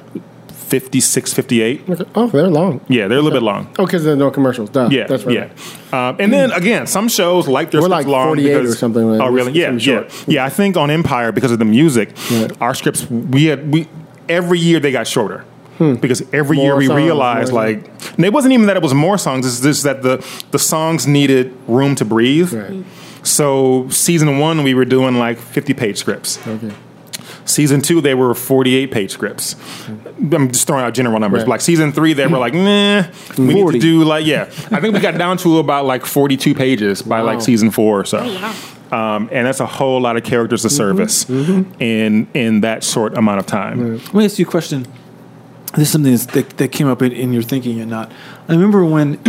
fifty-six, fifty-eight. Okay. Oh, they're long. Yeah, they're a little bit long. Oh, because there's no commercials. Duh. Yeah, That's right. yeah. Um, and then again, some shows like their We're scripts like long forty-eight because, or something like Oh, that. really? Yeah, Something yeah, short. yeah. I think on Empire, because of the music, Right. our scripts we had we every year they got shorter. Because every More year we songs, realized, more- like, and it wasn't even that it was more songs. It's just that the the songs needed room to breathe. Right. So season one, we were doing like fifty page scripts. Okay. Season two, they were forty-eight page scripts. I'm just throwing out general numbers. Right. Like season three, they were like, nah, we need forty. to do like, yeah. I think we got down to about like forty-two pages by like Wow. season four or so. Um, and that's a whole lot of characters to service in in that short amount of time. Let me ask you a question. This is something that's, that, that came up in, in your thinking and not. I remember when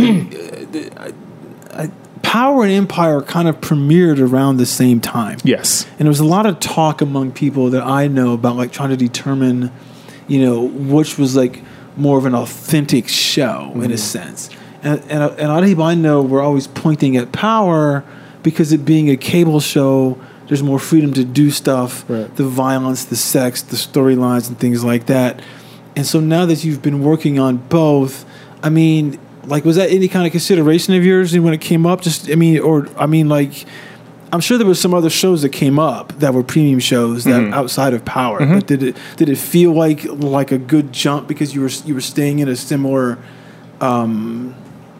I, I, Power and Empire kind of premiered around the same time. Yes. And there was a lot of talk among people that I know about, like, trying to determine, you know, which was like more of an authentic show in a sense. And, and, and a lot of people I know were always pointing at Power because it being a cable show, there's more freedom to do stuff, Right. the violence, the sex, the storylines, and things like that. And so now that you've been working on both, I mean, like, was that any kind of consideration of yours when it came up? Just, I mean, or, I mean, like, I'm sure there was some other shows that came up that were premium shows that outside of Power. But did it did it feel like like a good jump because you were you were staying in a similar, um,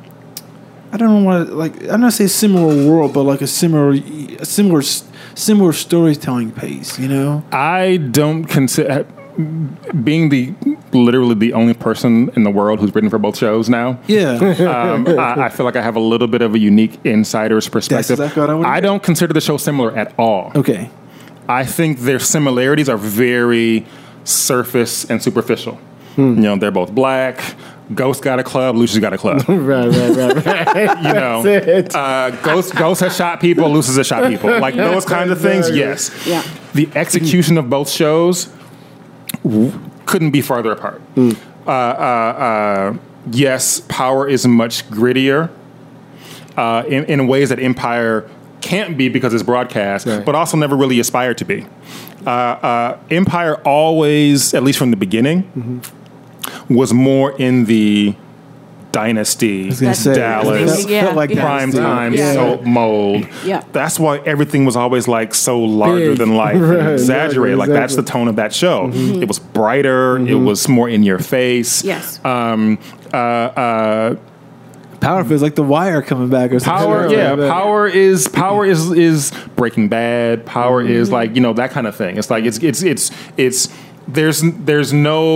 I don't know what, like, I'm not say similar world, but like a similar a similar similar storytelling pace, you know? I don't consider being the literally the only person in the world who's written for both shows now. Yeah. um, I, I feel like I have a little bit of a unique insider's perspective. exactly what I wanted to I hear. don't consider the show similar at all. Okay. I think their similarities are very surface and superficial. You know, they're both black. Ghost got a club. Lucius got a club. Right, right, right, right. You know, That's it. uh, Ghost Ghost has shot people. Lucius has shot people. Like those kinds of things. Yes. Yeah. The execution of both shows w- couldn't be farther apart. Uh, uh, uh, yes, Power is much grittier uh, in, in ways that Empire can't be because it's broadcast, Right. but also never really aspired to be. Uh, uh, Empire always, at least from the beginning, Mm-hmm. was more in the dynasty, was gonna say, Dallas, it felt like prime Dynasty. time Yeah. soap mold. Yeah. That's why everything was always like so larger Big. than life, Right, and exaggerated. exactly, Like that's the exactly. tone of that show. It was brighter. It was more in your face. Yes. Um, uh, uh, Power feels like The Wire coming back or something. Power, like yeah, that. power is power is is Breaking Bad. Power is like, you know, that kind of thing. It's like it's it's it's it's there's there's no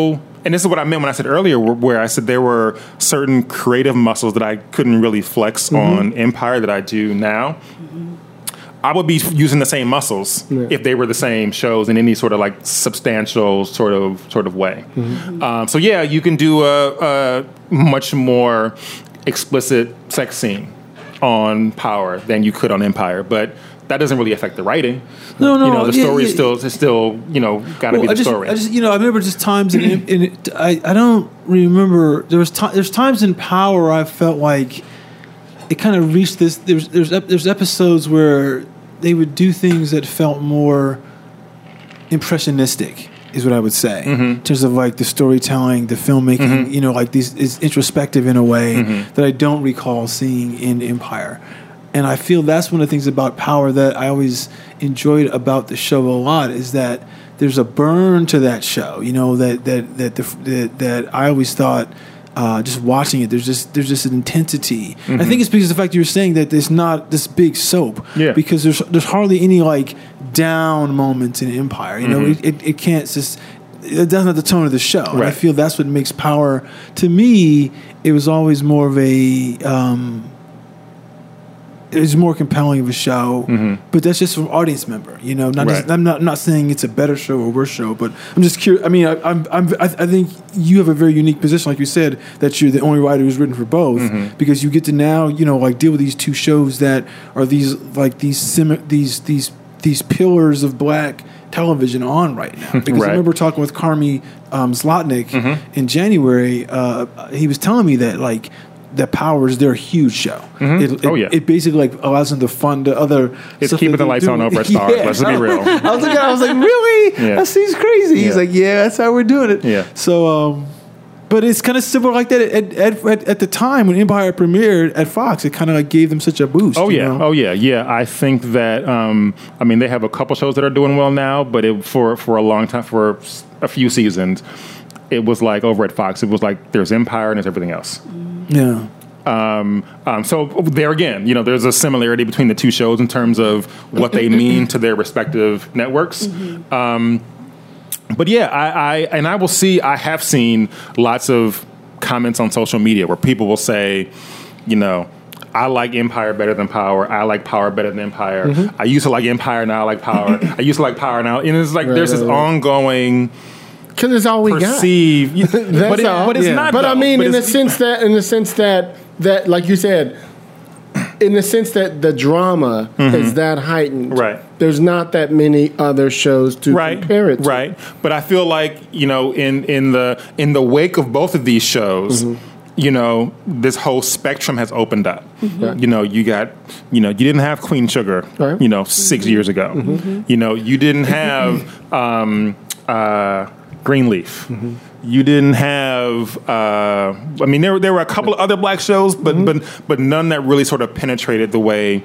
and this is what I meant when I said earlier, where, where I said there were certain creative muscles that I couldn't really flex mm-hmm. on Empire that I do now. Mm-hmm. I would be using the same muscles yeah. if they were the same shows in any sort of like substantial sort of sort of way. Mm-hmm. Um, so yeah, you can do a, a much more explicit sex scene on Power than you could on Empire, but that doesn't really affect the writing. No, no, you know, the yeah, story yeah. is still is still you know got to well, be the I just, story. I just you know I remember just times in, in it, I I don't remember there was t- there's times in Power I felt like it kind of reached this. There's there's there's episodes where they would do things that felt more impressionistic, is what I would say, mm-hmm. in terms of like the storytelling, the filmmaking. Mm-hmm. You know, like these is introspective in a way mm-hmm. that I don't recall seeing in Empire. And I feel that's one of the things about Power that I always enjoyed about the show a lot is that there's a burn to that show. You know, that that that the, that, that I always thought. Uh, just watching it, there's just there's just an intensity. Mm-hmm. I think it's because of the fact you're saying that there's not this big soap. Yeah. Because there's there's hardly any like down moments in Empire. You know, mm-hmm. it, it it can't just it doesn't have the tone of the show. Right. I feel that's what makes Power. To me, it was always more of a. Um, it was more compelling of a show, mm-hmm. but that's just from audience member. You know, not right. just, I'm not I'm not saying it's a better show or worse show, but I'm just curious. I mean, I, I'm I'm I think you have a very unique position, like you said, that you're the only writer who's written for both, mm-hmm. because you get to now you know like deal with these two shows that are these like these sim- these these these pillars of black television on right now. Because right. I remember talking with Carmi um, Zlotnick mm-hmm. in January. Uh, he was telling me that like. That Power is their huge show. Mm-hmm. It, it, oh yeah, it basically like allows them to fund the other. It's keeping the lights on over at Stars. Yeah. Let's be real. I was like, I was like, really? Yeah. That seems crazy. Yeah. He's like, yeah, that's how we're doing it. Yeah. So, um, but it's kind of similar like that at, at, at, at the time when Empire premiered at Fox. It kind of like gave them such a boost. Oh you yeah, know? oh yeah, yeah. I think that um, I mean they have a couple shows that are doing well now, but it, for for a long time, for a few seasons, it was like over at Fox. It was like there's Empire and there's everything else. Yeah. Um, um, so there again, you know, there's a similarity between the two shows in terms of what they mean to their respective networks. Mm-hmm. Um, but yeah, I, I and I will see. I have seen lots of comments on social media where people will say, you know, I like Empire better than Power. I like Power better than Empire. Mm-hmm. I used to like Empire, now I like Power. I used to like Power, now, and it's like right, there's right, this right. ongoing. Because it's all we perceive, got. but, it, but it's yeah. not. But though. I mean, but in the sense that, in the sense that, that like you said, in the sense that the drama mm-hmm. is that heightened. Right. There's not that many other shows to right. compare it to. Right. But I feel like you know, in in the in the wake of both of these shows. Mm-hmm. You know, this whole spectrum has opened up. Mm-hmm. You know, you got, you know, you didn't have Queen Sugar, right. you know, six mm-hmm. years ago. Mm-hmm. You know, you didn't have um, uh, Greenleaf. Mm-hmm. You didn't have. Uh, I mean, there there were a couple of other black shows, but mm-hmm. but but none that really sort of penetrated the way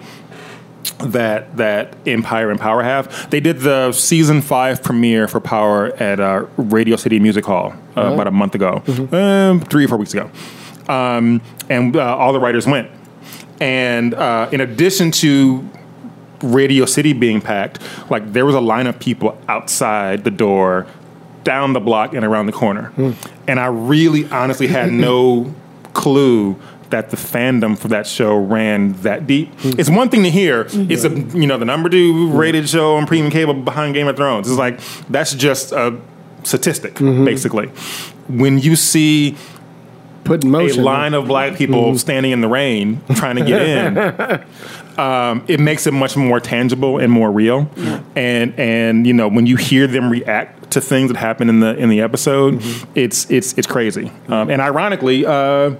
that that Empire and Power have. They did the season five premiere for Power at uh, Radio City Music Hall uh, oh. about a month ago, mm-hmm. um, three or four weeks ago, um, and uh, all the writers went. And uh, in addition to Radio City being packed, like there was a line of people outside the door, down the block and around the corner, mm. and I really, honestly had no clue that the fandom for that show ran that deep. Mm-hmm. It's one thing to hear. Mm-hmm. It's a you know the number two rated show on premium cable behind Game of Thrones. It's like that's just a statistic, mm-hmm. basically. When you see Put in motion, a line of black people mm-hmm. standing in the rain trying to get in, um, it makes it much more tangible and more real. Yeah. And and you know when you hear them react to things that happen in the in the episode, mm-hmm. it's it's it's crazy. Um, and ironically. Uh,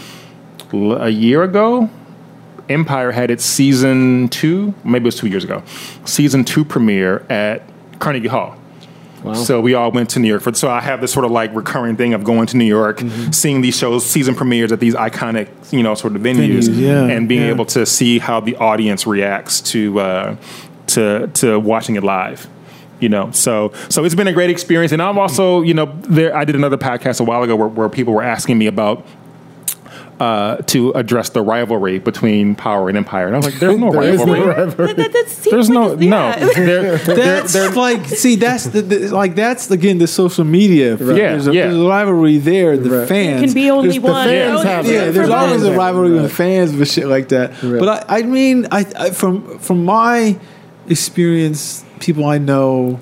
A year ago, Empire had its season two, maybe it was two years ago, season two premiere at Carnegie Hall. Wow. So we all went to New York. For, so I have this sort of like recurring thing of going to New York, mm-hmm. seeing these shows, season premieres at these iconic, you know, sort of venues, venues yeah, and being yeah. able to see how the audience reacts to uh, to to watching it live. You know, so so it's been a great experience. And I'm also, you know, there. I did another podcast a while ago where, where people were asking me about uh, to address the rivalry between Power and Empire. And I was like, there's no There is no rivalry. rivalry. That, that, that seems There's no like, no. yeah. They're, they're, That's they're, like see that's the, the like that's again the social media. Right. Yeah, there's, a, yeah. there's a rivalry there. The Right. fans It can be only There's the one. fans Oh, have Yeah, it. there's For always a fans. rivalry Right. with fans with shit like that. Right. But I, I mean, I, I from from my experience, people I know,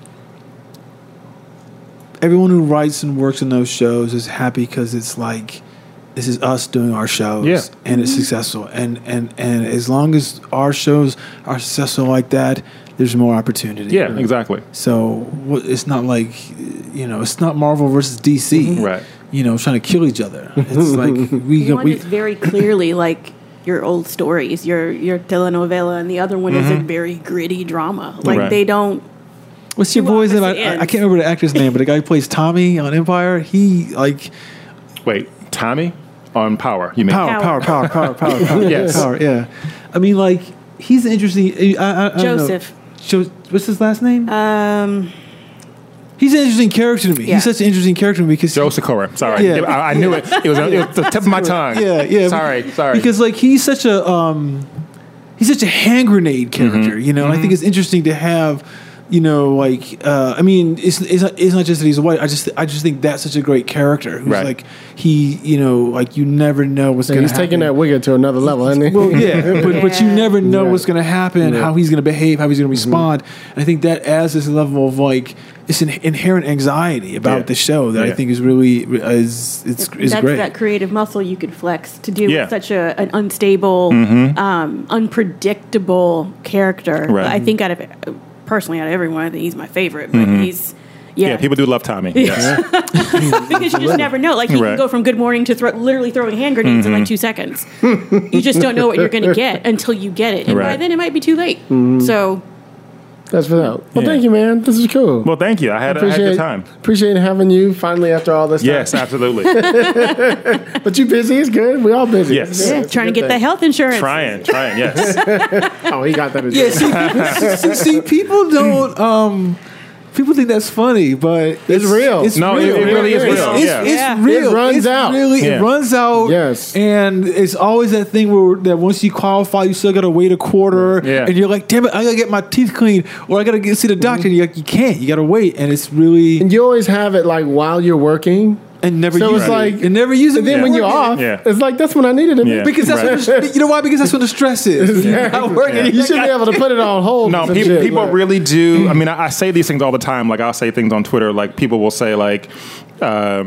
everyone who writes and works in those shows is happy because it's like this is us doing our shows, Yeah. and it's successful. And and and as long as our shows are successful like that, there's more opportunity. yeah, exactly. So wh- it's not like, you know, it's not Marvel versus D C, Right. You know, trying to kill each other. It's like we One we is very clearly like your old stories, your your telenovela, and the other one is a very gritty drama. Like Right. they don't. What's your Two boy's name? I, opposite I ends. I can't remember the actor's name, but the guy who plays Tommy on Empire, he like Wait, Tommy on Power, you mean? power, power, power, power, power, power. Yes. power. Yeah, I mean, like he's an interesting. I, I, I don't know. Joseph. Jo- what's his last name? Um, He's an interesting character to me. Yeah. He's such an interesting character to me because Joe Sikora. Sorry, Yeah. I, I knew it. It was, it was the tip of my tongue. Yeah, yeah. Sorry, sorry. Because like he's such a um, he's such a hand grenade character, Mm-hmm. you know. And I think it's interesting to have, you know, like uh, I mean, it's it's not, it's not just that he's white. I just I just think that's such a great character. Who's Right. like he, you know, like you never know what's So going to he's happen. taking that wigger to another level, isn't he? Well, yeah, but, but you Yeah. never know Yeah. what's going to happen, Yeah. how he's going to behave, how he's going to respond. And I think that adds this level of like it's an inherent anxiety about Yeah. the show that I Yeah. think is really is it's is that's great. that creative muscle you could flex to deal Yeah. with such a an unstable, um, unpredictable character. Right. I think out of personally out of everyone, I think he's my favorite. But he's yeah, yeah, people do love Tommy. Yes. because you just never know. Like he Right. can go from good morning to thro- literally throwing hand grenades in like two seconds. You just don't know what you're going to get until you get it, and by Right. then it might be too late. So That's for that. Well, Yeah. thank you, man. This is cool. Well, thank you. I had, I had a appreciate good time. appreciate having you finally after all this Yes, time. absolutely. But you busy? It's good. We all busy. Yes. It's good. yeah, It's a trying to good get that thing. health insurance. trying, trying. Yes. Oh, he got that. as Yeah, well. see, see, see, people don't. Um, people think that's funny, but It's real. It's No, it- real. it really is It's, real, it's, yeah. it's Yeah. real. It runs It's out. Really, Yeah. it runs out. Yes. and it's always that thing where that once you qualify, you still got to wait a quarter, Yeah. and you're like, "Damn it, I gotta get my teeth cleaned, or I gotta get see the doctor." And you're like, you can't. You gotta wait, and it's really And you always have it like while you're working. and never So use it's it. like- and never use it. And then when you're off, Yeah. it's like that's when I needed it. Yeah. because that's Right. when the, you know why? Because that's when the stress is. When you're not working, Yeah. You should be able to put it on hold. No, and some people, shit, people like- really do. I mean, I, I say these things all the time. Like, I'll say things on Twitter. Like, people will say, like, uh,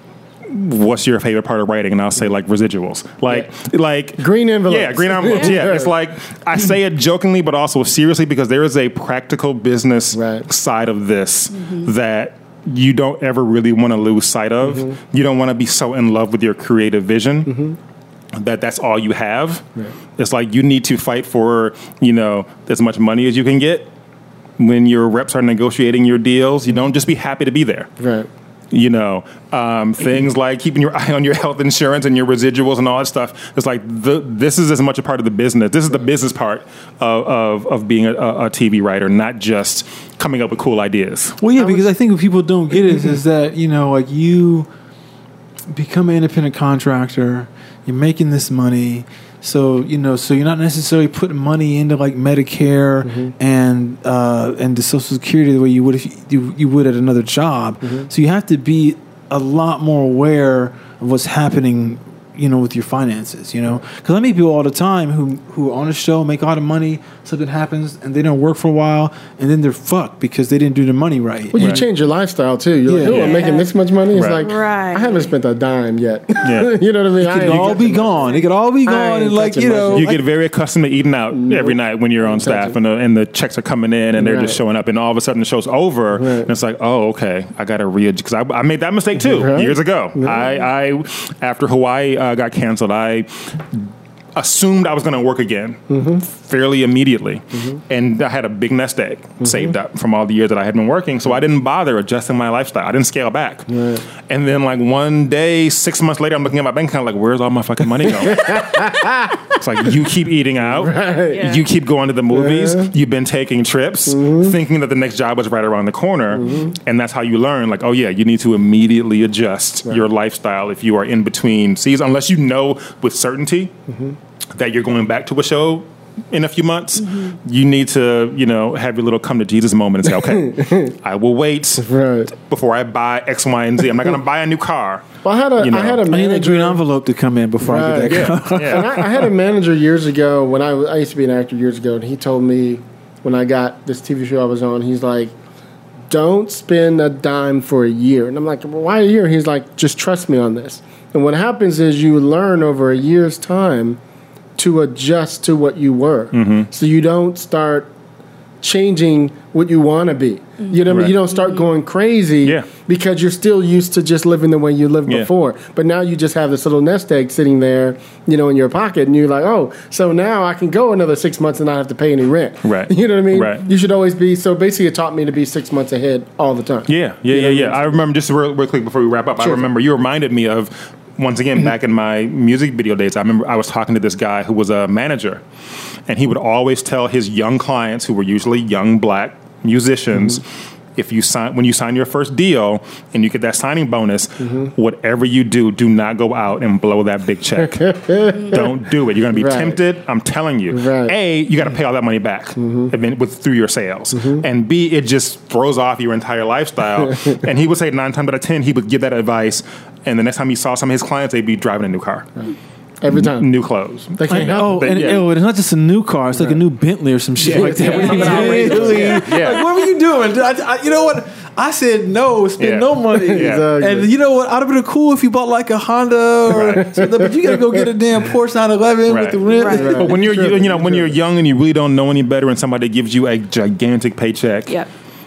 what's your favorite part of writing? And I'll say, like, residuals. Like, like Green envelopes. Yeah, green envelopes. Yeah. It's like, I say it jokingly, but also seriously, because there is a practical business Right. side of this that you don't ever really want to lose sight of. You don't want to be so in love with your creative vision that that's all you have. It's like you need to fight for, you know, as much money as you can get. When your reps are negotiating your deals, you don't just be happy to be there. Right. You know, um, things like keeping your eye on your health insurance and your residuals and all that stuff. It's like the, this is as much a part of the business. This is the business part of, of, of being a, a T V writer, not just coming up with cool ideas. Well, yeah, because I think what people don't get is is that you know, like you become an independent contractor, you're making this money, so you know, so you're not necessarily putting money into like Medicare and uh, and the Social Security the way you would if you, you would at another job. So you have to be a lot more aware of what's happening, you know, with your finances, you know, because I meet people all the time who who are on a show, make a lot of money, something happens, and they don't work for a while, and then they're fucked because they didn't do the money right. Well, you Right. change your lifestyle too. You're like, Yeah. oh, I'm Yeah. making this much money. It's Right. like, Right. I haven't spent a dime yet. Yeah. You know what I mean? It I could ain't all got be the- gone. It could all be I gone, ain't and like touching you know, much. You like- get very accustomed to eating out every night when you're on Touch staff it. and the, and the checks are coming in and they're Right. just showing up and all of a sudden the show's over Right. and it's like, oh, okay, I got to readjust because I, I made that mistake too Right. years ago. I, I after Hawaii uh, got canceled, I assumed I was going to work again Mm-hmm. fairly immediately. And I had a big nest egg Mm-hmm. saved up from all the years that I had been working. So I didn't bother adjusting my lifestyle. I didn't scale back. Right. And then like one day, six months later, I'm looking at my bank account like, where's all my fucking money going? It's like, you keep eating out. Right. Yeah. You keep going to the movies. Yeah. You've been taking trips, Mm-hmm. thinking that the next job was right around the corner. And that's how you learn, like, oh yeah, you need to immediately adjust your lifestyle if you are in between seasons, unless you know with certainty Mm-hmm. that you're going back to a show in a few months. You need to, you know, have your little come to Jesus moment and say, okay, I will wait Right. before I buy X, Y, and Z. I'm not going to buy a new car. Well, I had a, You know. I had a I need that manager. green envelope to come in before I Right. get that car. Yeah. And I, I had a manager years ago when I, was- I used to be an actor years ago, and he told me when I got this T V show I was on, he's like, don't spend a dime for a year. And I'm like, well, why a year? He's like, just trust me on this. And what happens is you learn over a year's time to adjust to what you were. Mm-hmm. So you don't start changing what you want to be. You know what I mean? Right. You don't start going crazy Yeah. because you're still used to just living the way you lived Yeah. before. But now you just have this little nest egg sitting there, you know, in your pocket, and you're like, oh, so now I can go another six months and not have to pay any rent. Right. You know what I mean? Right. You should always be. So basically, it taught me to be six months ahead all the time. Yeah, yeah, You know yeah, what yeah. I mean? I remember, just real, real quick before we wrap up, I Sure. remember you reminded me of, once again, back in my music video days, I remember I was talking to this guy who was a manager, and he would always tell his young clients, who were usually young black musicians, if you sign when you sign your first deal and you get that signing bonus, whatever you do, do not go out and blow that big check. Don't do it. You're going to be Right. tempted. I'm telling you. Right. A, you got to pay all that money back and then with through your sales, and B, it just throws off your entire lifestyle. And he would say nine times out of ten, he would give that advice, and the next time he saw some of his clients, they'd be driving a new car, Every time. new clothes. They can't Like, help oh, it. and yeah. oh, it's not just a new car; it's like a new Bentley or some shit like that. Yeah. Like, Yeah. what were you doing? I, I, you know what? I said no, spend Yeah. no money. Yeah. Exactly. And you know what? I'd have been cool if you bought like a Honda, or something, but you gotta go get a damn Porsche nine eleven Right. with the rim. Right. But when you're, you, you know, when Sure. you're young and you really don't know any better, and somebody gives you a gigantic paycheck, Yep.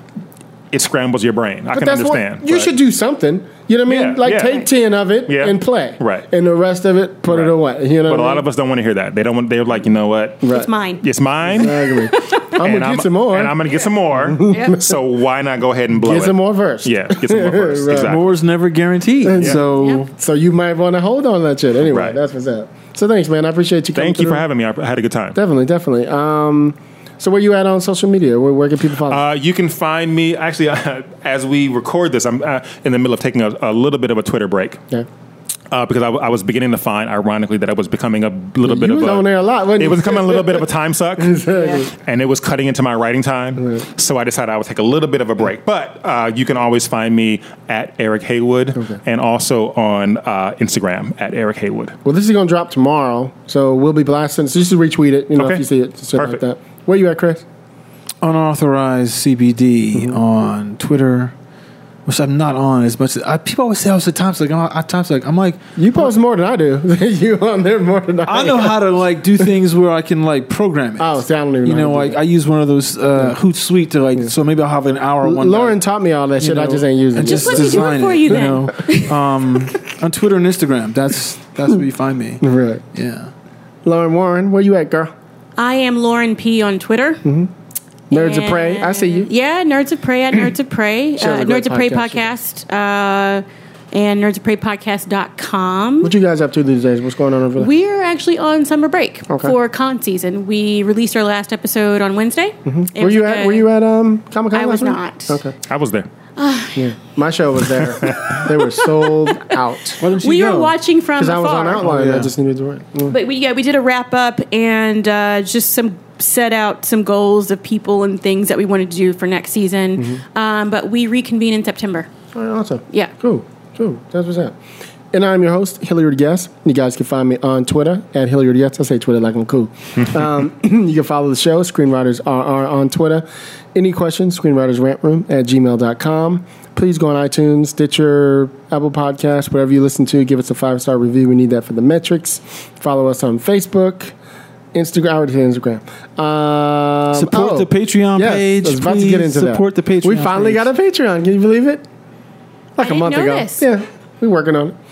it scrambles your brain. I But can that's what understand. you but- should do something. You know what I mean? Yeah, like yeah. take ten of it Yeah. and play, Right. And the rest of it, put it Right. away. You know, But what a I lot mean? of us don't want to hear that. They don't want. They're like, you know what? Right. It's mine. It's mine. Exactly. I'm and gonna get some more. And I'm gonna get some more. Yep. So why not go ahead and blow Get it? some more first. Yeah, get some more first. Right. Exactly. More's never guaranteed. So Yeah. So you might want to hold on to that shit. Anyway, Right. that's what's up. So thanks, man. I appreciate you coming Thank you for through. having me. I had a good time. Definitely, definitely. Um, so where you at on social media? Where, where can people follow? Uh, you can find me actually uh, as we record this. I'm uh, in the middle of taking a, a little bit of a Twitter break. yeah. Uh, because I, w- I was beginning to find, ironically, that it was becoming a little bit You of was a. on there a lot, wasn't it you? was becoming a little bit of a time suck, Exactly. and it was cutting into my writing time. So I decided I would take a little bit of a break. But uh, you can always find me at Eric Haywood, and also on uh, Instagram at Eric Haywood. Well, this is going to drop tomorrow, so we'll be blasting. So just retweet it, you know, Okay. if you see it, shit Perfect. like that. Where you at, Chris? unauthorized C B D Mm-hmm. on Twitter, which I'm not on as much. As, I, people always say all the times like I'm, at times like I'm like You post more than I do. you on there more than I. I know how to like do things where I can like program it. Oh, see, I don't even you know know, how to like do I use one of those uh, Hootsuite to like. So maybe I'll have an hour. that. One Lauren day, taught me all that you shit. I know, just ain't using and it. just Let me do it design for it. you know, um, on Twitter and Instagram. That's that's where you find me. Right. Yeah. Lauren Warren, where you at, girl? I am Lauren P on Twitter. Nerds of Prey. I see you. Yeah, Nerds of Prey at Nerds of Prey. She has a Uh, great Nerds of Prey podcast, podcast. Uh, and nerds of prey podcast dot com. What you guys up to these days? What's going on over there? We're actually on summer break Okay. for con season. We released our last episode on Wednesday. It Were was you like at? a- Were you at um Comic Con? I last was week? not. Okay. I was there. Yeah. My show was there. They were sold out Why don't you We go? were watching from because I was afar. on outline. Oh, yeah. I just needed to write. Mm. But we yeah we did a wrap up and uh, just some set out some goals of people and things that we wanted to do for next season. Mm-hmm. Um, but we reconvene in September. All right, awesome. Yeah. Cool. Cool. That's what's up. And I'm your host, Hilliard Guest. You guys can find me on Twitter at Hilliard Guest. I say Twitter like I'm cool. um, you can follow the show, Screenwriters R R on Twitter. Any questions, screenwritersrantroom at gmail dot com. Please go on iTunes, Stitcher, Apple Podcasts, whatever you listen to. Give us a five-star review. We need that for the metrics. Follow us on Facebook, Instagram. I already said Instagram. Um, Support oh, the Patreon yes, page. I was about to Please get into that. support the Patreon. We finally page. got a Patreon. Can you believe it? Like I a month didn't ago. notice. Yeah, we're working on it.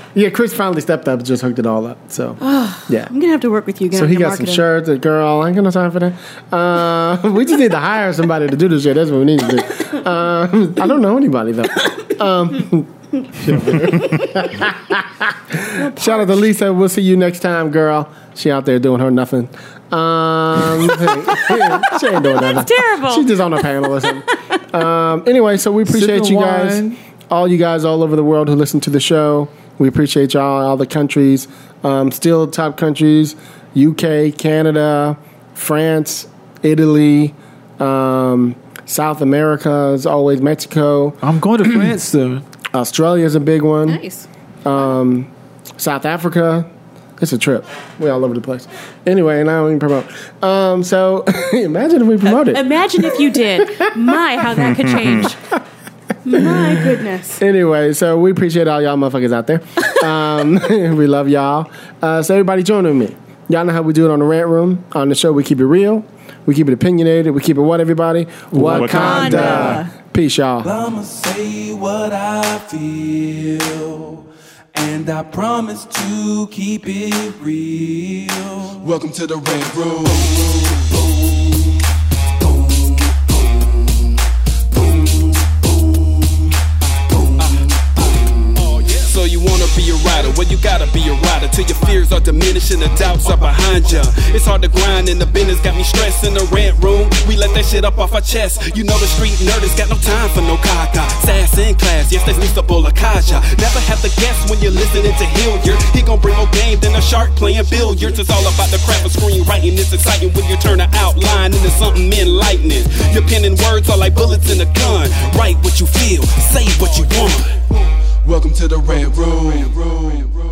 Yeah, Chris finally stepped up and just hooked it all up. So, yeah. I'm going to have to work with you again. So he got marketing. some shirts. A girl, I ain't got no time for that. Uh, we just need to hire somebody to do this shit. That's what we need to do. Um, I don't know anybody, though. Um, shout out to Lisa. We'll see you next time, girl. She out there doing her nothing. Um, she ain't doing nothing. That's terrible. She's just on a panel or something. Um, anyway, so we appreciate Sipping you guys. wine. All you guys all over the world who listen to the show. We appreciate y'all, all the countries. Um, still top countries, U K, Canada, France, Italy, um, South America, as always, Mexico. I'm going to France soon. Australia's a big one. Nice. Um, South Africa. It's a trip. We're all over the place. Anyway, and I don't even promote. Um, so imagine if we promoted. Uh, imagine if you did. My, how that could change. My goodness. Anyway, so we appreciate all y'all motherfuckers out there. Um, we love y'all. Uh, so everybody join with me. Y'all know how we do it on the Rant Room. On the show, we keep it real. We keep it opinionated. We keep it what, everybody? Wakanda. Wakanda. Peace, y'all. I'ma say what I feel, and I promise to keep it real. Welcome to the Rant Room. So you wanna be a rider, well you gotta be a rider till your fears are diminished and the doubts are behind ya. It's hard to grind and the business got me stressed in the Rant Room. We let that shit up off our chest. You know the street nerd has got no time for no caca. Sass in class, yes that's Mister Bolakaja. Never have to guess when you're listening to Hilliard. He gon' bring more game than a shark playing billiards. It's all about the craft of screenwriting. It's exciting when you turn an outline into something enlightening. Your pen and words are like bullets in a gun. Write what you feel, say what you want. Welcome to the Rant Room.